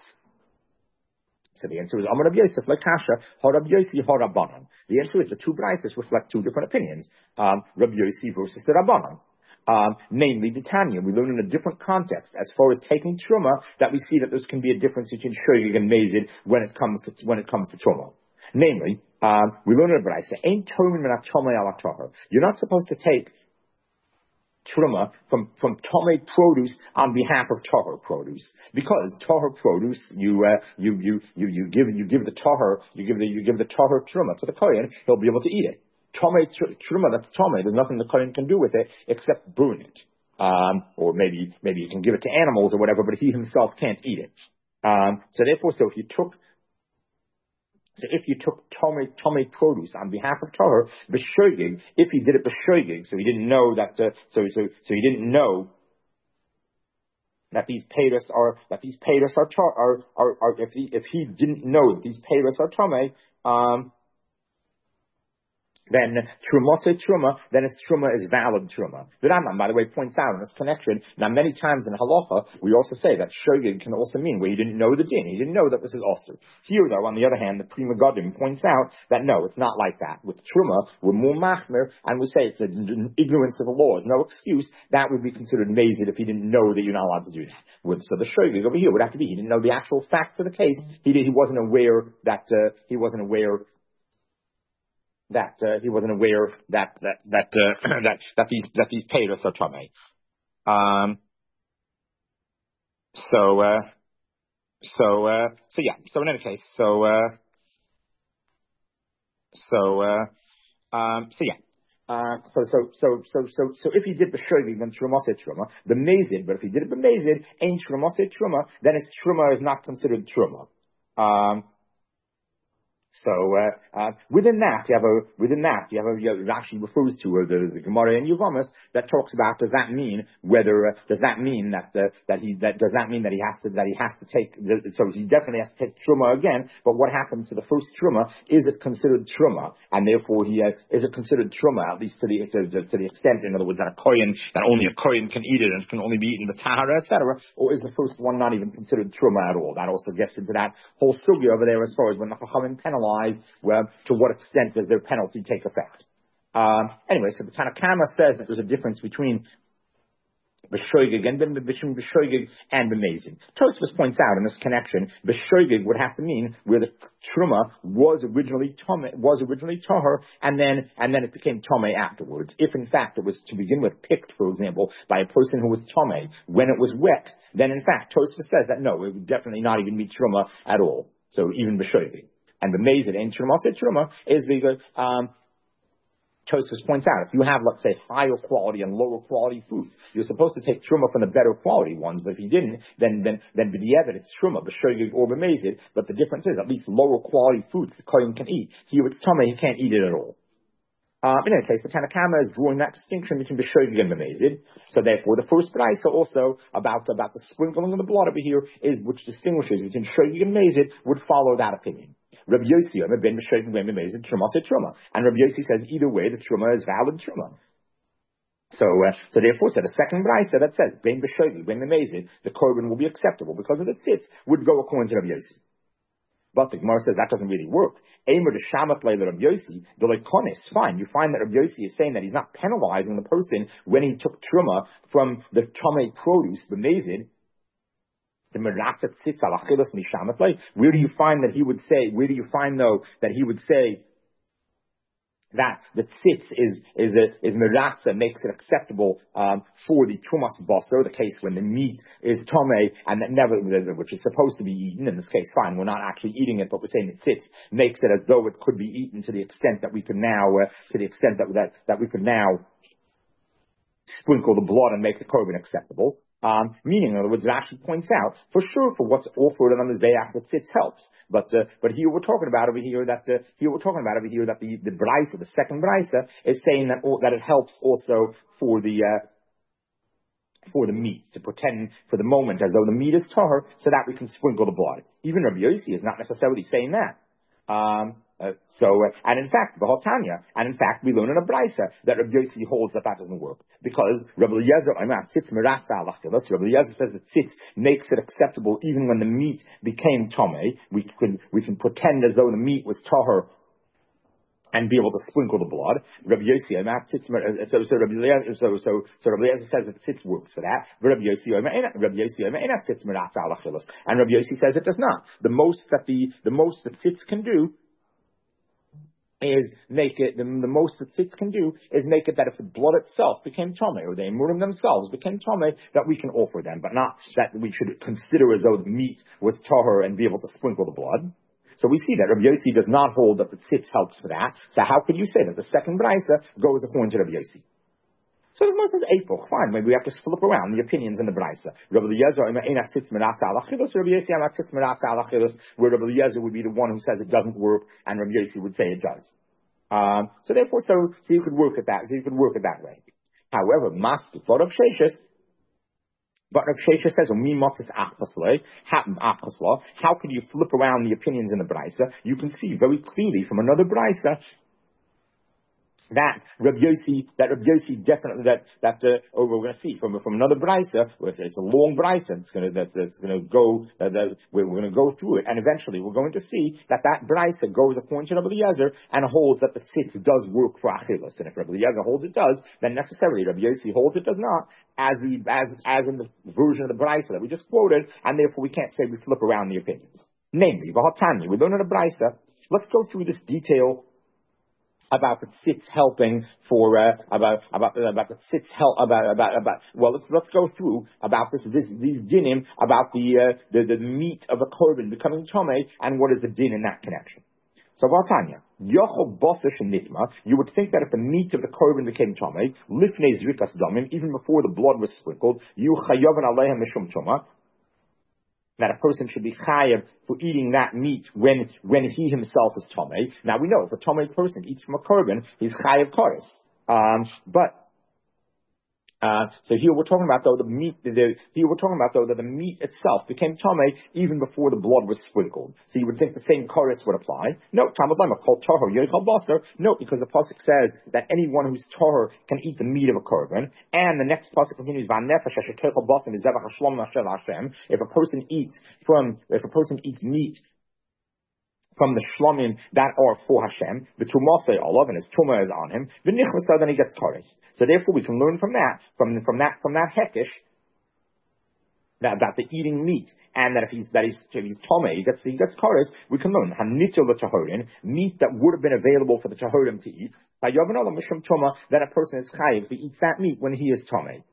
So the answer is Amar Rabbi Yosef lekasha ha Rabbi Yossi ha Rabbanan. The answer is the two braisos reflect two different opinions. Um, Rabbi Yossi versus the Rabbanan. Um, namely, the Tanya, we learn in a different context as far as taking truma that we see that there can be a difference between shogeg and mezid when it comes to when it comes to truma. Namely, um, we learn in the Braisa, ain't tomin min ha-tomei ala tahor. You're not supposed to take truma from from tomei produce on behalf of tahor produce, because tahor produce you uh, you you you you give you give the tahor you give the you give the tahor truma to the kohen, he'll be able to eat it. Tomei tr- truma that's tomei, there's nothing the kohen can do with it except burn it, um, or maybe maybe you can give it to animals or whatever, but he himself can't eat it. Um, so therefore, so if you took So if you took Tomei, Tomei produce on behalf of Torah, b'shoigig, if he did it b'shoigig, so he didn't know that, uh, so, so, so he didn't know that these payros are, that these payros are, are, are, are, if he, if he didn't know that these payros are Tomei, um, then trumose truma, then its truma is valid truma. The Rambam, by the way, points out in this connection, now many times in halacha, we also say that shogeg can also mean where you didn't know the din, he didn't know that this is also. Here though, on the other hand, the Pri Megadim points out that no, it's not like that. With truma, we're more machmir, and we say it's an ignorance of the law, is no excuse, that would be considered mazid if he didn't know that you're not allowed to do that. With, so the shogeg over here would have to be, he didn't know the actual facts of the case, he did, he wasn't aware that, uh, he wasn't aware that uh, he wasn't aware that that that uh, that that these that these payros are tamei. Um. So uh, so uh, so yeah. So in any case, so uh, so uh, um, so yeah. Uh, so so so so so so if he did b'shogeg, then truma said truma. The mazid, but if he did it b'mazid, ain't truma said truma. Then his truma is not considered truma. Um. So uh, uh, within that, you have a within that you have a you know, Rashi refers to uh, the, the Gemara in Yevamos that talks about does that mean whether uh, does that mean that uh, that he that does that mean that he has to that he has to take the, so he definitely has to take truma again. But what happens to the first truma? Is it considered truma, and therefore he uh, is it considered truma at least to the to, to, to the extent, in other words, that a kohen that only a kohen can eat it and it can only be eaten with tahara, et cetera, or is the first one not even considered truma at all? That also gets into that whole sugya over there as far as when the chachamim penalize. Well, to what extent does their penalty take effect? Um, anyway, so the Tanna Kama says that there's a difference between b'shoigeg and between b'shoigeg and b'mazid. Tosfos points out in this connection, b'shoigeg would have to mean where the truma was originally tomei, was originally tahor, and then and then it became tomei afterwards. If in fact it was to begin with picked, for example, by a person who was tomei when it was wet, then in fact Tosfos says that no, it would definitely not even be truma at all. So even b'shoigeg. And the mazid and truma said truma is because um, Tosfos points out if you have, let's say, higher quality and lower quality foods, you're supposed to take truma from the better quality ones. But if you didn't, then then then b'diavad it's truma, b'shogeg or b'mazid. But the difference is at least lower quality foods the kohen can eat. Here it's tamei, he can't eat it at all. Uh, in any case, the Tanna Kama is drawing that distinction between b'shogeg and b'mazid. So therefore, the first Braisa also about about the sprinkling of the blood over here is which distinguishes between shogeg and mazid would follow that opinion. Rabbi Yossi, ben b'shogeg ben b'mazid, truma said truma, and Rabbi Yossi says either way the truma is valid truma. So, uh, so therefore, so the second Braisa that says ben b'shogeg ben b'mazid, the korban will be acceptable because of the tzitz would go according to Rabbi Yossi. But the Gemara says that doesn't really work. Eimer de shamat le Rabbi Yossi, the lekonis, fine. You find that Rabbi Yossi is saying that he's not penalizing the person when he took truma from the tomei produce, the mazid, the meratzat tzitz al achilas mishamat le. Where do you find that he would say? Where do you find though that he would say that the tzitz is is a, is meratza makes it acceptable um, for the trumas basar, the case when the meat is tomei and that never, which is supposed to be eaten. In this case, fine, we're not actually eating it, but we're saying the tzitz makes it as though it could be eaten to the extent that we could now, uh, to the extent that that that we could now sprinkle the blood and make the korban acceptable. Um, meaning, in other words, it actually points out, for sure, for what's offered on this Mizbeach, the tzitz helps. But, uh, but here we're talking about over here that, uh, here we're talking about over here that the, the Braisa, the second Braisa, is saying that, that it helps also for the, uh, for the meat, to pretend for the moment as though the meat is tahor, so that we can sprinkle the blood. Even Rabbi Yossi is not necessarily saying that. Um, Uh, so, uh, and in fact, the Tanya, and in fact, we learn in a Braisa that Rabbi Yossi holds that that doesn't work. Because Rabbi Eliezer, I mean, tzitz meratza alachilas, Rabbi Eliezer says that tzitz makes it acceptable even when the meat became tomei. We can, we can pretend as though the meat was tahor and be able to sprinkle the blood. Rabbi Yossi, I mean, tzitz, so, so Rabbi Eliezer, so, so, so Rabbi Eliezer says that tzitz works for that. Rabbi Yossi, Rabbi Yossi, tzitz meratza alachilas. And Rabbi Yossi says it does not. The most that the, the most that tzitz can do is make it, the, the most that tzitz can do is make it that if the blood itself became tomei, or the emurim themselves became tomei, that we can offer them, but not that we should consider as though the meat was tahor and be able to sprinkle the blood. So we see that Rabbi Yossi does not hold that the tzitz helps for that. So how could you say that the second brisa goes according to Rabbi Yossi? So the Gemara says April, fine, maybe we have to flip around the opinions in the brisa. Rabbi Eliezer, Rabbi Yossi, where Rabbi Eliezer would be the one who says it doesn't work, and Rabbi Yossi would say it does. Um, so therefore, so, so you could work it that, so you could work it that way. However, Master thought of Sheshes, but Rav Shesha says, how could you flip around the opinions in the brisa? You can see very clearly from another brisa that Rabbi Yossi, that Rabbi Yossi definitely, that, that, uh, oh, we're going to see from, from another brisa, it's, it's a long brisa, it's going to, that's, it's going to go, uh, that, we're, we're going to go through it, and eventually we're going to see that that brisa goes according to Rabbi Eliezer and holds that the tzitz does work for Achilas. And if Rabbi Eliezer holds it does, then necessarily Rabbi Yossi holds it does not, as we, as, as in the version of the brisa that we just quoted, and therefore we can't say we flip around the opinions. Namely, V'hatanya, we learn in the brisa, let's go through this detail about the tzitz helping for uh, about about about the tzitz help about about about well let's let's go through about this this these dinim about the uh, the the meat of a korban becoming tomei and what is the din in that connection. So Vatanya, yochel bosish nitma, you would think that if the meat of the korban became tomei, lifnei zrikas damim, even before the blood was sprinkled, you chayavan aleiha mishum toma, that a person should be chayav for eating that meat when when he himself is tomei. Now we know if a tomei person eats from a korban, he's chayav koros. Um, but Uh, so here we're talking about though the meat. The, here we're talking about though that the meat itself became tomei even before the blood was sprinkled. So you would think the same chorus would apply. No, Talmud Lema called tahor yochel basar. No, because the pasuk says that anyone who's tahor can eat the meat of a korban. And the next pasuk continues, "Va'nefesh asher yochel basar is zevach hashlom nashel Hashem." If a person eats from, if a person eats meat from the shlomim that are for Hashem, the tumasei olav, and his tumah is on him, the nichvasa, then he gets kares. So therefore we can learn from that, from, from that, from that hekesh, that, that the eating meat, and that if he's, that he's, if he's tomei, he gets, he gets kares, we can learn, hanito l'tahorin, meat that would have been available for the tahorim to eat, then a person is chayiv if he eats that meat when he is tomei.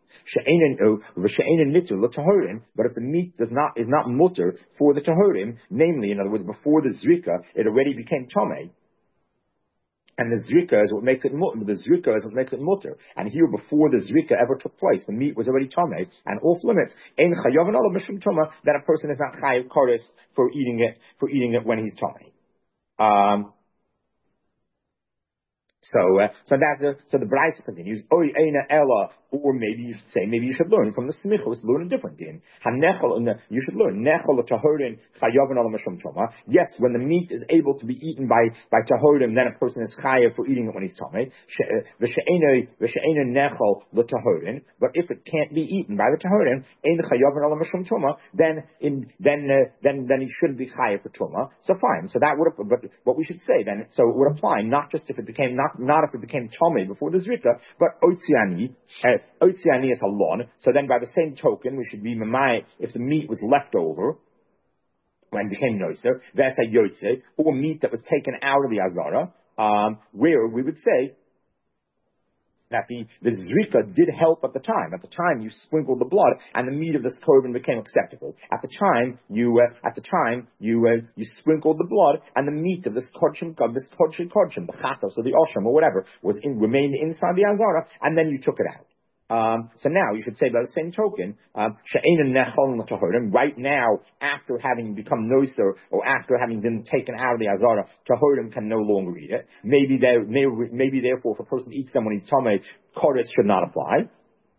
But if the meat does not is not mutter for the tahorim, namely, in other words, before the zrika, it already became tomei, and the zrika is what makes it mutter. The zrika is what makes it mutter. And here, before the zrika ever took place, the meat was already tomei and off limits. Ein chayav another mishum tuma, that a person is not chayiv koris for eating it for eating it when he's tomei. Um, So, uh, so that, uh, so the brisa continues, Oy eina ella, or maybe you should say, maybe you should learn from the smichos, learn a different din. Hanechel, you should learn, nechel tahorin chayav al mishum toma. Yes, when the meat is able to be eaten by, by tahorim, then a person is chayav for eating it when he's tomei. V'she'ena nechel tahorin, but if it can't be eaten by the tahorim, ein chayav al mishum toma, then, in, then, uh, then, then he shouldn't be chayav for toma. So fine, so that would, but what we should say then, so it would apply, not just if it became, not not if it became tomei before the zrika, but otziani, uh, otziani is halon. So then, by the same token, we should be mamai if the meat was left over when it became noiser, v'esa yotze, or meat that was taken out of the azara, um, where we would say that the, the zrika did help at the time. At the time, you sprinkled the blood, and the meat of this korban became acceptable. At the time, you uh, at the time you uh, you sprinkled the blood, and the meat of this kodshim, of this kodshim kodshim, the chatos or the osham or whatever, was in, remained inside the azara, and then you took it out. Um, so now you should say by the same token, um, right now, after having become noser, or after having been taken out of the azara, tahorim can no longer eat it. Maybe there, maybe, maybe therefore, if a person eats them when he's tomei, kodesh should not apply.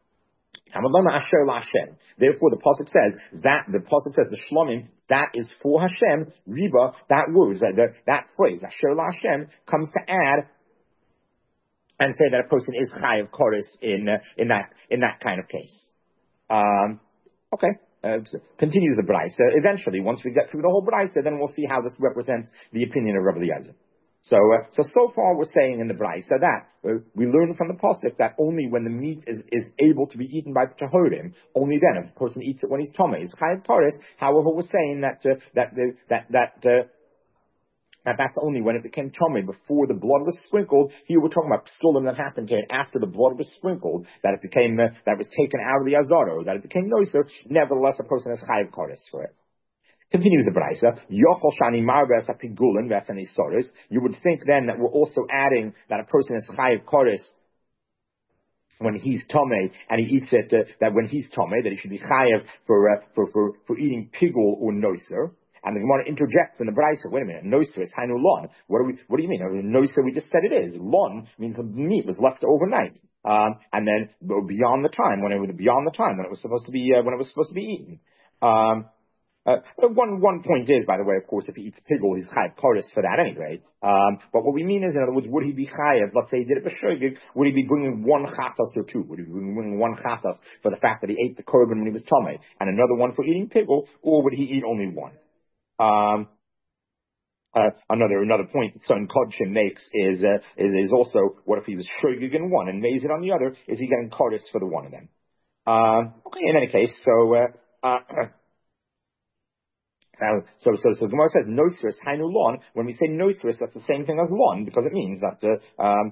Therefore, the pasuk says that the pasuk says the shlomim that is for Hashem. Riba, that word, that that phrase, asher Hashem, comes to add and say that a person is chayav koris in uh, in that in that kind of case. Um, okay, uh, continues the brisa. Eventually, once we get through the whole brisa, then we'll see how this represents the opinion of Rabbi Eliezer. So, uh, so so far we're saying in the brisa that uh, we learn from the pasuk that only when the meat is, is able to be eaten by the tahorim, only then if a person eats it when he's tomei is chayav koris. However, we're saying that uh, that uh, that that. Uh, And that's only when it became tummy. Before the blood was sprinkled, here we're talking about psulim that happened to it after the blood was sprinkled, that it became, uh, that was taken out of the azara, that it became noiser. Nevertheless, a person has chayiv kares for it. Continues the Braisa, Yochol Shani Marbes Apigulin Vesani Soris. You would think then that we're also adding that a person is chayiv kares when he's tomei and he eats it, uh, that when he's tomei, that he should be chayiv for, uh, for, for, for eating pigul or noiser. And the Gemara interjects in the Braisa, wait a minute, noiser is hainu lon. What do we, what do you mean? Noiser, we just said it is. Lon means the meat was left overnight. Um, and then beyond the time, when it was beyond the time, when it was supposed to be, uh, when it was supposed to be eaten. Um, Uh, one one point is, by the way, of course, if he eats pigul, he's chayiv kares for that anyway. Um, but what we mean is, in other words, would he be chayiv? Let's say he did it b'shogeg. Would he be bringing one chatas or two? Would he be bringing one chatas for the fact that he ate the korban when he was tomei, and another one for eating pigul, or would he eat only one? Um, uh, another another point that Son Kodshim makes is, uh, is is also, what if he was shogeg in one and mazed on the other? Is he getting kares for the one of them? Um, okay, in any case, so. Uh, uh, Now, so, so, so Gemara says noisris hainu lon. When we say noisris, that's the same thing as lon, because it means that uh, um,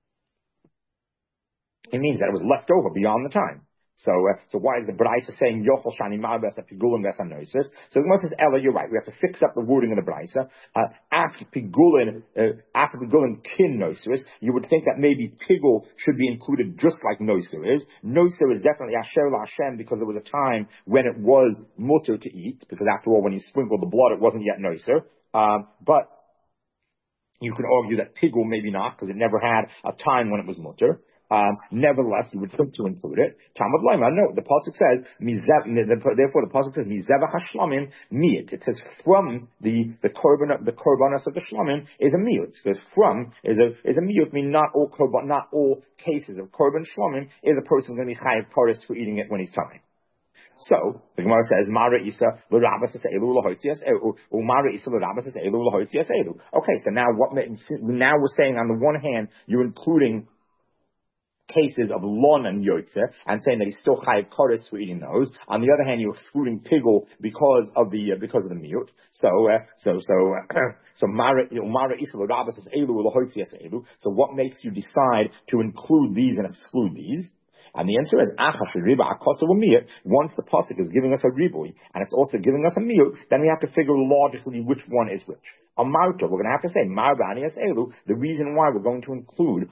it means that it was left over beyond the time. So, uh, so why is the Braisa saying yochol shani ma'abes apigulin v'esa noisris? So Gemara says, Ella, you're right. We have to fix up the wording of the Braisa. Uh, after pigulin, uh, after pigulin kin noisris, you would think that maybe pigul should be included just like noiser is. Noiser is definitely asher la'Hashem because there was a time when it was mutter to eat, because after all, when you sprinkled the blood, it wasn't yet noiser. Um, but you could argue that pigul maybe not, because it never had a time when it was mutter. Um, nevertheless, you would think to include it. Talmud Lema, no, the pasuk says, therefore the pasuk says, Mizevach hashlamim miyut. It says from the the korban the korbanos of the shlamim is a miyut. Because from is a is a miyut, mean not all korban, not all cases of korban shlamim is a person going to be chayiv kares for eating it when he's tummy. So the Gemara says, Mara Isa l'Rabbas elu l'hoitzias elu, or Mara Isa l'Rabbas elu l'hoitzias elu. Okay, so now what? Now we're saying on the one hand you're including cases of lon and yotze, and saying that he's still chayiv kares for eating those. On the other hand, you're excluding pigul because of the uh, because of the miyut. So uh, so so uh, so mara mara isel rabbas is elu l'hoitzias elu. So what makes you decide to include these and exclude these? And the answer is achash riba akosav miyut. Once the pasuk is giving us a ribui and it's also giving us a miyut, then we have to figure logically which one is which. A marta, we're going to have to say mar b'anias elu. The reason why we're going to include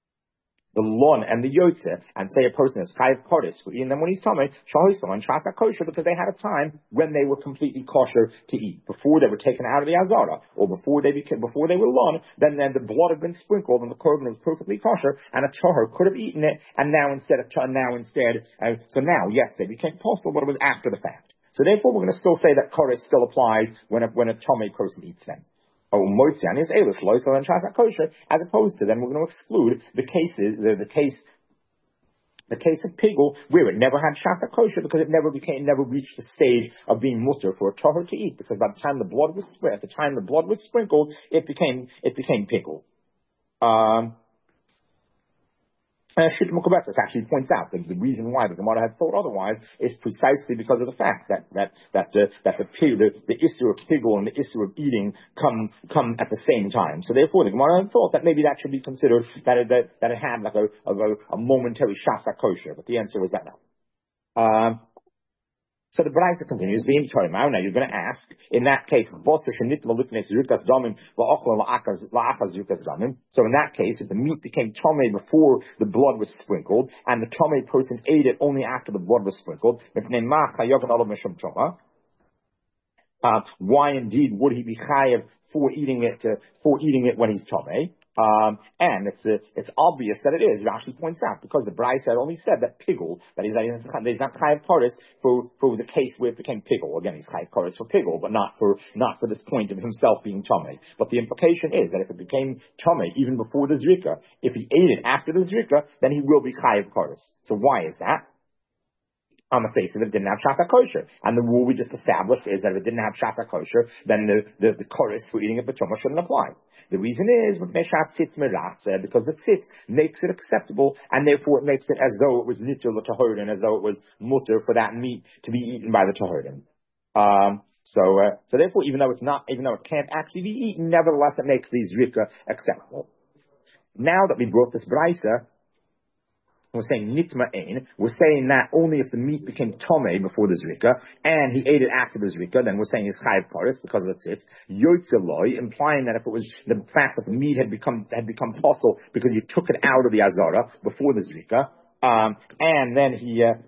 the lon and the yotze, and say a person is chayiv kares for eating them when he's tummy, shahoisam and shasa kosher, because they had a time when they were completely kosher to eat, before they were taken out of the azara, or before they became, before they were lon, then, then the blood had been sprinkled and the korban was perfectly kosher, and a tahor could have eaten it, and now instead of now instead, uh, so now yes, they became possible, but it was after the fact. So therefore, we're going to still say that kares still applies when a when a tummy person eats them. Oh, moitzian is elis loisel and shasa kosher, as opposed to then we're going to exclude the cases, the, the case, the case of pigul where it never had shasa kosher because it never became, never reached the stage of being mutter for a tahor to eat, because by the time the blood was at the time the blood was sprinkled, it became it became pigul. Um, Uh, Shit Mukabetz actually points out that the reason why the Gemara had thought otherwise is precisely because of the fact that that that uh, that the the, the issue of pigul and the issue of eating come come at the same time. So therefore, the Gemara had thought that maybe that should be considered that it, that, that it had like a a, a momentary shasa kosher, but the answer was that no. Um, So the Braisa continues, being Torah. Now you're going to ask, in that case, so in that case, if the meat became tomei before the blood was sprinkled, and the tomei person ate it only after the blood was sprinkled, uh, why indeed would he be chayiv for eating it uh, for eating it when he's tomei? Um, and it's uh, it's obvious that it is. Rashi points out because the Braisa had only said that pigul, that he's, that he's not chayiv kares for for the case where it became pigul. Again, he's chayiv kares for pigul, but not for not for this point of himself being tomei. But the implication is that if it became tomei even before the zrika, if he ate it after the zrika, then he will be chayiv kares. So why is that? On the face of it, it didn't have shasa kosher. And the rule we just established is that if it didn't have shasa kosher, then the, the, the chorus for eating it b'tumah shouldn't apply. The reason is because the tzitz makes it acceptable, and therefore it makes it as though it was nitur l'tahorin, as though it was mutter for that meat to be eaten by the tahorin. Um, So, uh, so therefore, even though it's not, even though it can't actually be eaten, nevertheless, it makes the zrika acceptable. Now that we brought this brisa, we're saying nitma ein. We're saying that only if the meat became tomei before the zrika, and he ate it after the zrika, then we're saying it's chayiv kares because of the tzitz. Yotzeloi, implying that if it was the fact that the meat had become had become possible because you took it out of the azara before the zrika, um, and then he. Uh,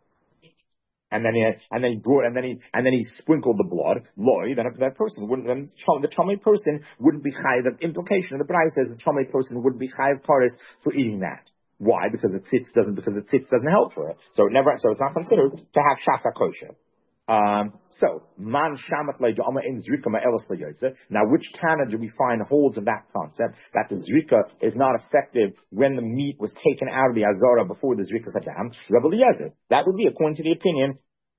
And then he, and then he brought, and then he, and then he sprinkled the blood. Loy, then that person wouldn't, then the tummy person wouldn't be chayiv. The implication of the Braisa says the tummy person wouldn't be chayiv kares for eating that. Why? Because the tzitz doesn't, because the tzitz doesn't help for it. So it never, so it's not considered to have shasa kosher. Um, so, man shamat le'dama in zrika ma'elas le'yotze. Now, which Tana do we find holds of that concept, that the zrika is not effective when the meat was taken out of the azara before the zrika sadam? Rabbi Eliezer. That would be according to the opinion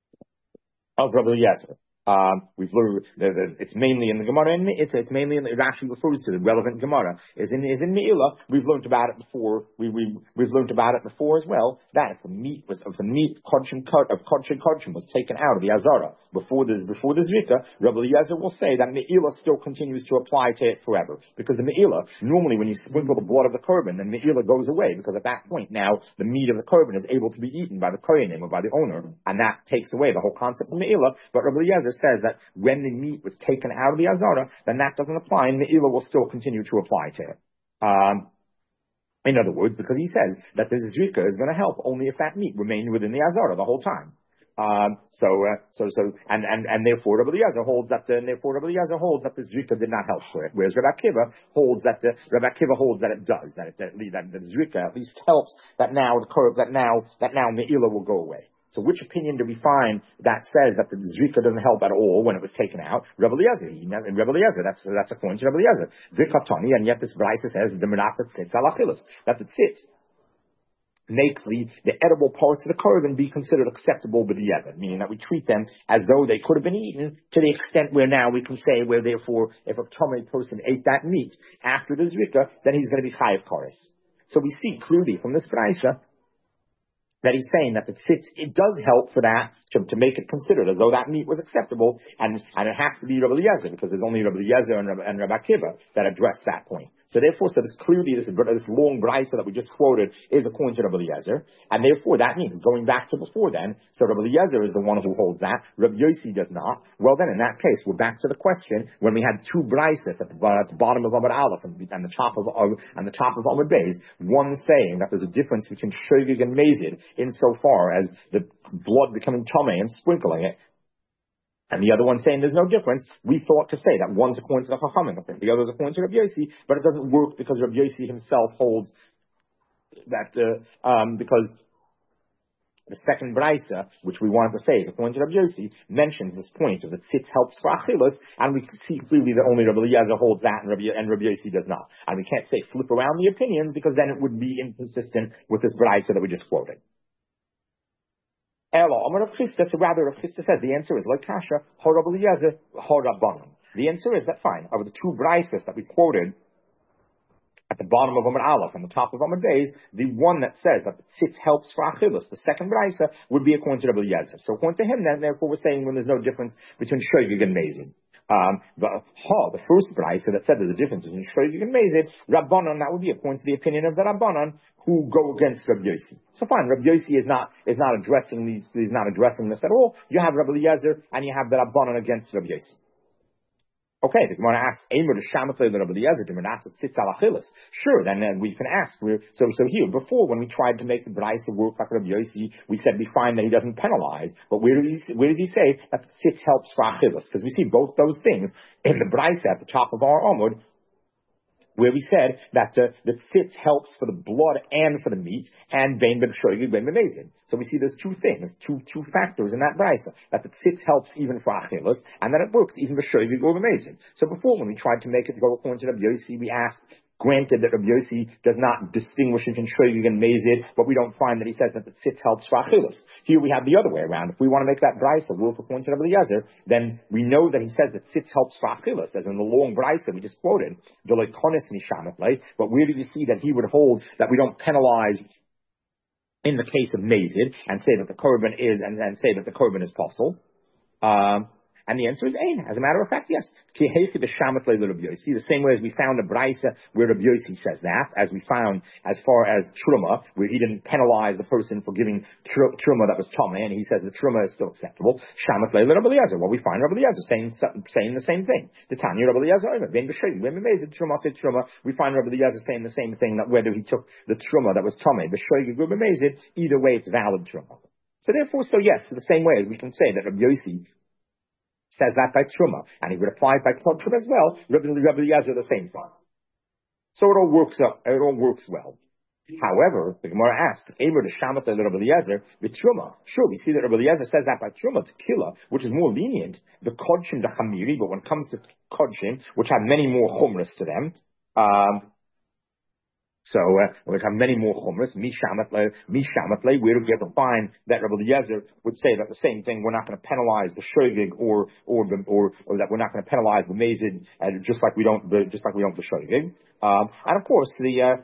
of Rabbi Eliezer. Um, we've learned the, the, it's mainly in the Gemara, and it's, it's mainly in the, it actually refers to the relevant Gemara. Is in is in Me'ilah. We've learned about it before. We we we've learned about it before as well. That if the meat was if the meat kodshim of kodshim kodshim was taken out of the azara before the before the zrika, Rabbi Eliezer will say that Me'ilah still continues to apply to it forever, because the Me'ilah, normally when you sprinkle the blood of the korban, then Me'ilah goes away, because at that point now the meat of the korban is able to be eaten by the kohenim or by the owner, and that takes away the whole concept of Me'ilah. But Rabbi Eliezer says that when the meat was taken out of the azara, then that doesn't apply, and the ila will still continue to apply to it. Um, in other words, because he says that the zrika is going to help only if that meat remained within the azara the whole time. Um, so, uh, so, so, and, and, and therefore Rabbi Eliezer holds that, uh, and therefore Rabbi Eliezer holds that the zrika did not help for it, whereas Rabbi Akiva holds that, uh, Rabbi Akiva holds that it does, that it, that, that the zrika at least helps, that now the curve, that now, that now the ila will go away. So which opinion do we find that says that the zrika doesn't help at all when it was taken out? Rabbi Eliezer. In Rabbi Eliezer, that's, that's according to Rabbi Eliezer. Vikatani, and yet this Braisa says, the Menachet tzitz alachilas, that the tzitz makes the, the edible parts of the korban be considered acceptable by the other, meaning that we treat them as though they could have been eaten, to the extent where now we can say where therefore if a Tomei person ate that meat after the zrika, then he's going to be chayiv kares. So we see clearly from this Braisa that he's saying that the tzitz, it does help for that, to, to make it considered as though that meat was acceptable, and, and it has to be Rabbi Eliezer, because there's only Rabbi Eliezer and Rabbi, and Rabbi Akiva that address that point. So therefore, so this clearly, this, this long brisa that we just quoted is according to Rabbi Eliezer, and therefore that means, going back to before then, so Rabbi Eliezer is the one who holds that, Rabbi Yossi does not. Well then, in that case, we're back to the question, when we had two brisas at the, at the bottom of Amud Aleph and, and the top of, and the top of Amud Beis, one saying that there's a difference between shogeg and mazid, insofar as the blood becoming tomei and sprinkling it, and the other one saying there's no difference. We thought to say that one's according to the Chachamim, the other's according to Rabbi Yossi, but it doesn't work because Rabbi Yossi himself holds that, uh, um, because the second brisa, which we wanted to say is according to Rabbi Yossi, mentions this point of the tzitz helps for achilas, and we can see clearly that only Rabbi Eliezer holds that and Rabbi, and Rabbi Yossi does not. And we can't say flip around the opinions, because then it would be inconsistent with this brisa that we just quoted. Ela, Amar Rav Chisda, so rather Rav Chisda says the answer is like kasha, ha Rabbi Eliezer, ha Rabbanan. The answer is that fine, of the two brises that we quoted at the bottom of Amud Aleph and the top of Amud Beis, the one that says that the tzitz helps for achilus, the second brisa, would be according to Rabbi Eliezer. So according to him, then, therefore, we're saying when there's no difference between shogeg and mazid. Um, but ha, the first brisa that said there's a difference between shogeg and mazid, Rabbanan, that would be according to the opinion of the Rabbanan who go against Rabbi Yossi. So fine, Rabbi Yossi is not is not addressing these, he's not addressing this at all. You have Rabbi Eliezer and you have the Rabbanan against Rabbi Yossi. Okay, the Gemara asks, Eimer the Shamatay the Rabbi Eliezer to Menachet tzitz al achilas. Sure, then, then we can ask. We're, so so here, before when we tried to make the brisa work like Rabbi Yossi, we said we find that he doesn't penalize. But where does he where does he say that the tzitz helps for achilas? Because we see both those things in the brisa at the top of our Amud, where we said that uh, the tzitz helps for the blood and for the meat, and bein ben shogeg, bein ben mazid. So we see there's two things, two two factors in that brisa, that the tzitz helps even for achilas, and that it works even for shogeg or mazid. So before, when we tried to make it go according to Rabbi Yossi, we asked, granted that Rabbi Yossi does not distinguish between shogeg and mazid, but we don't find that he says that the tzitz helps for achilas. Here we have the other way around. If we want to make that brisa work according to Rabbi Eliezer, then we know that he says that tzitz helps for achilas, as in the long brisa we just quoted, but where do you see that he would hold that we don't penalize in the case of mazid and say that the korban is and, and say that the korban is possible? Um, And the answer is Ein. As a matter of fact, yes. See, the same way as we found a Braisa where Rabbi Yossi says that, as we found as far as Truma, where he didn't penalize the person for giving tr- Truma that was Tomei, and he says the Truma is still acceptable. Shamat Leila Rabbi Eliezer. Well, we find Rabbi Eliezer saying, saying the same thing. The Tanya Rabbi Eliezer, Ben B'Shogig, when we made Truma said Truma, we find Rabbi Eliezer saying the same thing, that whether he took the Truma that was Tomei, B'Shogig or B'Mezid, either way it's valid Truma. So therefore, so yes, the same way as we can say that Rabbi Yossi says that by Truma, and he would apply it by Klal Truma as well, Rabbi, Rabbi Eliezer the same thing. So it all works up, it all works well. However, the Gemara asks, Eber the Shamat Rabbi Eliezer with Truma. Sure, we see that Rabbi Eliezer says that by Truma to Kila, which is more lenient, the Kodshim the Chamiri, but when it comes to Kodshim, which have many more chumras to them, um, So, uh, we have many more chumras. Mishamatle, Mishamatle, where do we ever find that Rabbi Eliezer would say that the same thing, we're not going to penalize the shogig or, or, or, or that we're not going to penalize the mazid, uh, just like we don't, just like we don't the shogig. Um, and of course, the, uh,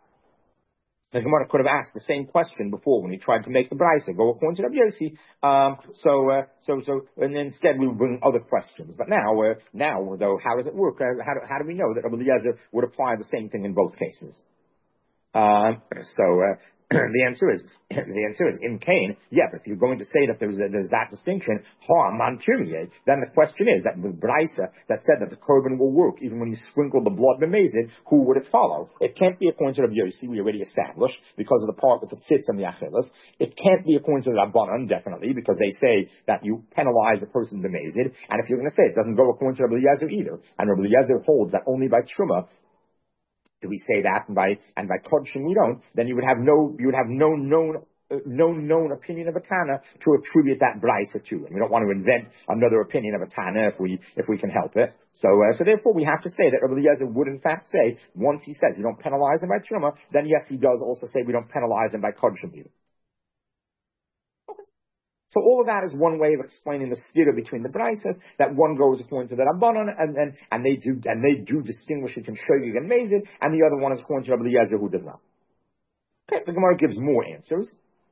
the Gemara could have asked the same question before when he tried to make the brisa go according to Rabbi Yossi. Um, so, uh, so, so, and instead we would bring other questions. But now, uh, now though, how does it work? Uh, how, do, how do we know that Rabbi Eliezer would apply the same thing in both cases? Um, so uh, the answer is the answer is in Cain. Yeah, but if you're going to say that there's a, there's that distinction, then the question is that the brisa that said that the korban will work even when you sprinkle the blood b'mezid, who would it follow? It can't be according to Rabbi Yossi, we already established, because of the part with the tzitz and the achelas. It can't be according to the Rabbanan, definitely, because they say that you penalize the person b'mezid. And if you're going to say it doesn't go according to Rabbi Eliezer either, and Rabbi Eliezer holds that only by truma do we say that, and by and by kodshim we don't, then you would have no you would have no known uh, no known opinion of a Tana to attribute that brisa to, and we don't want to invent another opinion of a Tana if we if we can help it. So uh, so therefore we have to say that Rabbi Eliezer would in fact say, once he says you don't penalize him by truma, then yes, he does also say we don't penalize him by kodshim either. So all of that is one way of explaining the stira between the brises, that one goes according to the Rabbanon, and, and, and they do, and they do distinguish between Shogig and Mezid, and the other one is according to Rabbi Eliezer, who does not. Okay, the Gemara gives more answers.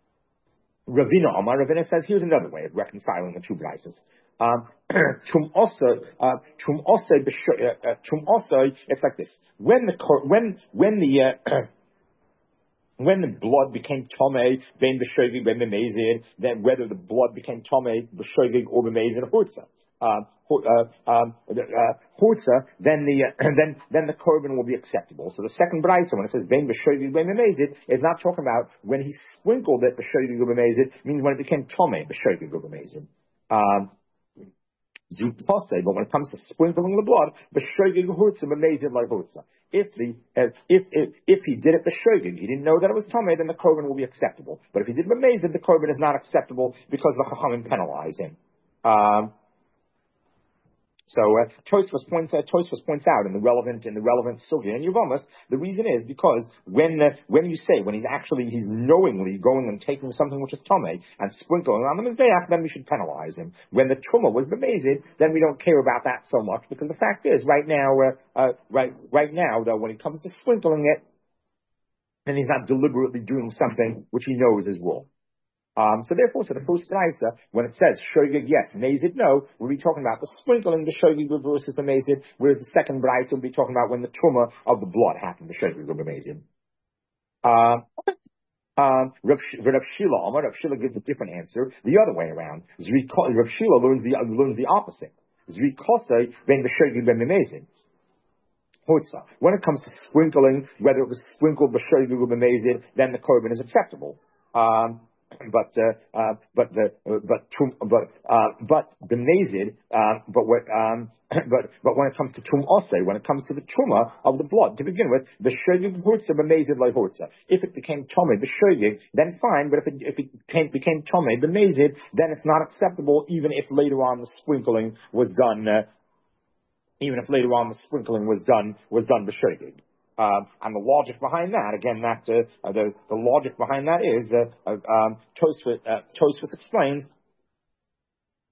Ravina Amar, Ravina says, here's another way of reconciling the two brises. Um, Trum also, uh, Trum also, Trum also, it's like this. When the, when, when the, uh, when the blood became tomei, ben b'shogig, ben b'mezid, then whether the blood became tomei, b'shogig, or b'mezid, or hurtza, um, uh, um, uh, hurtza, then the uh, then then the korban will be acceptable. So the second brayso, when it says ben b'shogig, ben b'mezid, is not talking about when he sprinkled it b'shogig or b'mezid, means when it became tomei, b'shogig or b'mezid. Um, But when it comes to sprinkling the blood, b'shogig hurtza, b'mezid like hurtza. If the uh, if, if if he did it b'shogig, he didn't know that it was tamei, then the korban will be acceptable. But if he did b'mezid, the korban is not acceptable because the chachamim penalize him. Um, So uh, Tosfos points uh, Tosfos points out in the relevant in the relevant sugya and Yevamos, the reason is because when uh, when you say when he's actually he's knowingly going and taking something which is tamei and sprinkling on the mizbeach, then we should penalize him. When the truma was b'mezid, then we don't care about that so much, because the fact is right now uh, uh, right right now though, when it comes to sprinkling it, then he's not deliberately doing something which he knows is wrong. Um, so therefore, so the first brayso, when it says shogig yes, mezid no, we'll be talking about the sprinkling, the shogig versus the mezid, whereas the second brayso will be talking about when the truma of the blood happened, the shogig or the mezid. Um, um, Rav Shila, Rav Shila gives a different answer, the other way around. Rav Shila learns the learns the opposite. Zrikosei ben the shogig ben the mezid. When it comes to sprinkling, whether it was sprinkled b'shogig or b'mezid, then the korban is acceptable. Um, But uh, uh, but the uh, but tum, but uh, but the mazid uh, but what um, but but when it comes to tum osei, when it comes to the truma of the blood to begin with, the shogig hurtza b'mezid like hurtza. If it became tomei b'shogig, then fine. But if it if it became, became tomei b'mezid, then it's not acceptable, even if later on the sprinkling was done. Uh, even if later on the sprinkling was done was done b'shogig. Um, and the logic behind that, again, that uh, the the logic behind that is that uh, um, Tosfos uh, Tosfos explains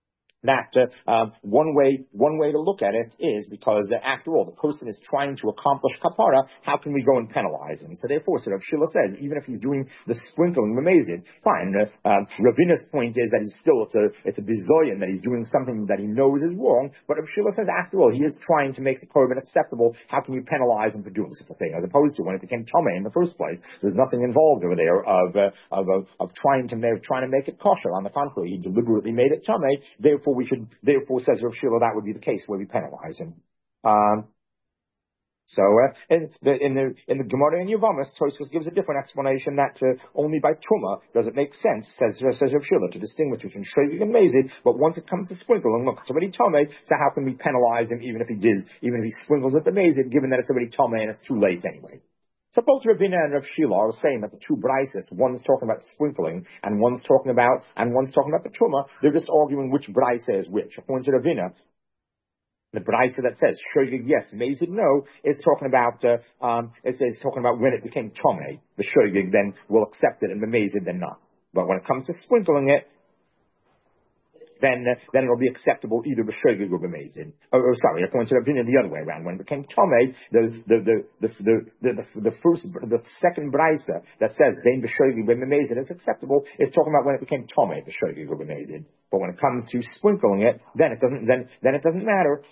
that uh, um, one way one way to look at it is because uh, after all, the person is trying to accomplish kapara. How can we go and penalize him? So therefore, so Rav Shila says, even if he's doing the sprinkling mamezid, fine. Uh, uh, Ravina's point is that he's still it's a it's a bizoyan, that he's doing something that he knows is wrong. But Rav Shila says, after all, he is trying to make the korban acceptable. How can you penalize him for doing such a thing? As opposed to when it became tamei in the first place, there's nothing involved over there of uh, of, of of trying to make, trying to make it kosher. On the contrary, he deliberately made it tamei. Therefore, we should, therefore, says Rav Shila, that would be the case where we penalize him. Um, so, uh, in the, in the, in the Gemara in Yevamos, Tosfos gives a different explanation that uh, only by Tuma does it make sense, says, says Rav Shila, to distinguish between Shogeg and Mezid, but once it comes to sprinkling, look, it's already Tomei, so how can we penalize him even if he did, even if he sprinkles at the Mezid, given that it's already Tomei and it's too late anyway? So both Ravina and Rav Shila are saying that the two brises, one's talking about sprinkling and one's talking about and one's talking about the truma. They're just arguing which brise is which. According to Ravina, the brise that says shogeg yes, mezid no, is talking about uh, um, is, is talking about when it became tomei. The shogeg then will accept it, and the mezid then not. But when it comes to sprinkling it, then uh, then it'll be acceptable either b'shogeg or b'mezid. Oh, oh, sorry, according to Ravina, the other way around. When it became tomei, the the the the the the, the, the first the second brisa that says bein b'shogeg ben b'mezid is acceptable is talking about when it became tomei b'shogeg or b'mezid. But when it comes to sprinkling it, then it doesn't then then it doesn't matter.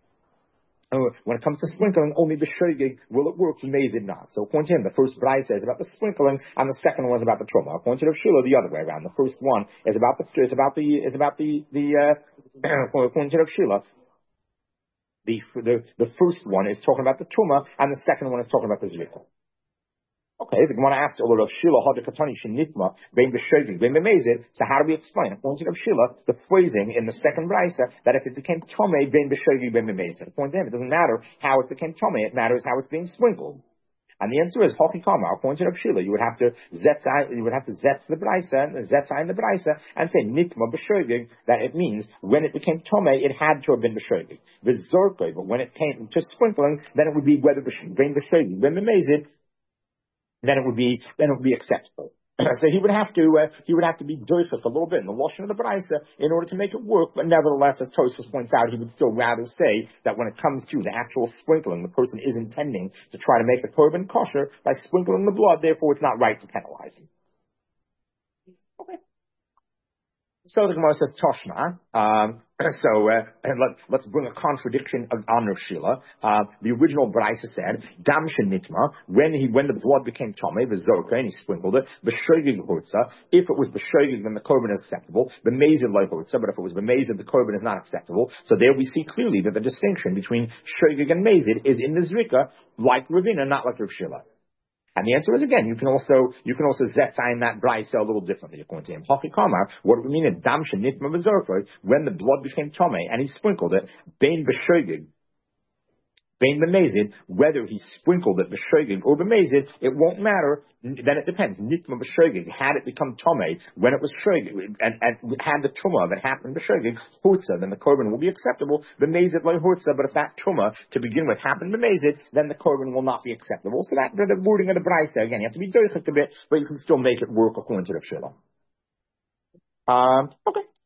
Uh, when it comes to sprinkling, only the shogeg will it work, b'mezid not. So according to him, the first brisa is about the sprinkling, and the second one is about the truma. According to Rav Shila, the other way around. The first one is about the is about the is about the the uh, according to Rav Shila, the the the first one is talking about the truma, and the second one is talking about the zrika. Okay, the Gemara asks, "Oh, Rav Shila had the katani shenitma bein b'shogeg bein b'mezid." So how do we explain? According to Rav Shila, the phrasing in the second brisa that if it became tomei bein b'shogeg bein b'mezid, according to him, it doesn't matter how it became tomei; it matters how it's being sprinkled. And the answer is hochi kama. According to Rav Shila, you would have to zetz, you would have to zetz the brisa, zetz in the brisa, and say nitma b'shogeg. That it means when it became tomei, it had to have been b'shogeg. V'zorkei, but when it came to sprinkling, then it would be whether bein b'shogeg bein b'mezid. Then it would be then it would be acceptable. So he would have to uh, he would have to be doifik a little bit in the lashon of the brisa in order to make it work. But nevertheless, as Tosfos points out, he would still rather say that when it comes to the actual sprinkling, the person is intending to try to make the korban kosher by sprinkling the blood. Therefore, it's not right to penalize him. Okay. So the Gemara says Toshma. Um, so uh, and let, let's bring a contradiction on Rav Shila. Uh, the original brisa said Dam shenitma, when he when the blood became tomei v'zorka and he sprinkled it b'shogeg hurtza. If it was b'shogeg, then the korban is acceptable. B'mezid lo hurtza, but if it was b'mezid, the korban is not acceptable. So there we see clearly that the distinction between shogeg and mezid is in the zrika, like Ravina, not like Rav Shila. And the answer is again, you can also you can also zetzayin that brisa a little differently according to him. Hachi kamar, what do we mean in dam shenitma v'zorka, when the blood became tomei and he sprinkled it, bein b'shogeg, bein b'mezid, whether he sprinkled it b'shogeg or b'mezid, it won't matter. Then it depends. Nitma b'shogeg, had it become tomei when it was shogeg, and, and had the truma that happened b'shogeg hurtza, then the korban will be acceptable. B'mezid lo hurtza, but if that truma to begin with happened b'mezid, then the korban will not be acceptable. So that the wording of the brisa again, you have to be doichik a bit, but you can still make it work according to the Shila. Um, okay.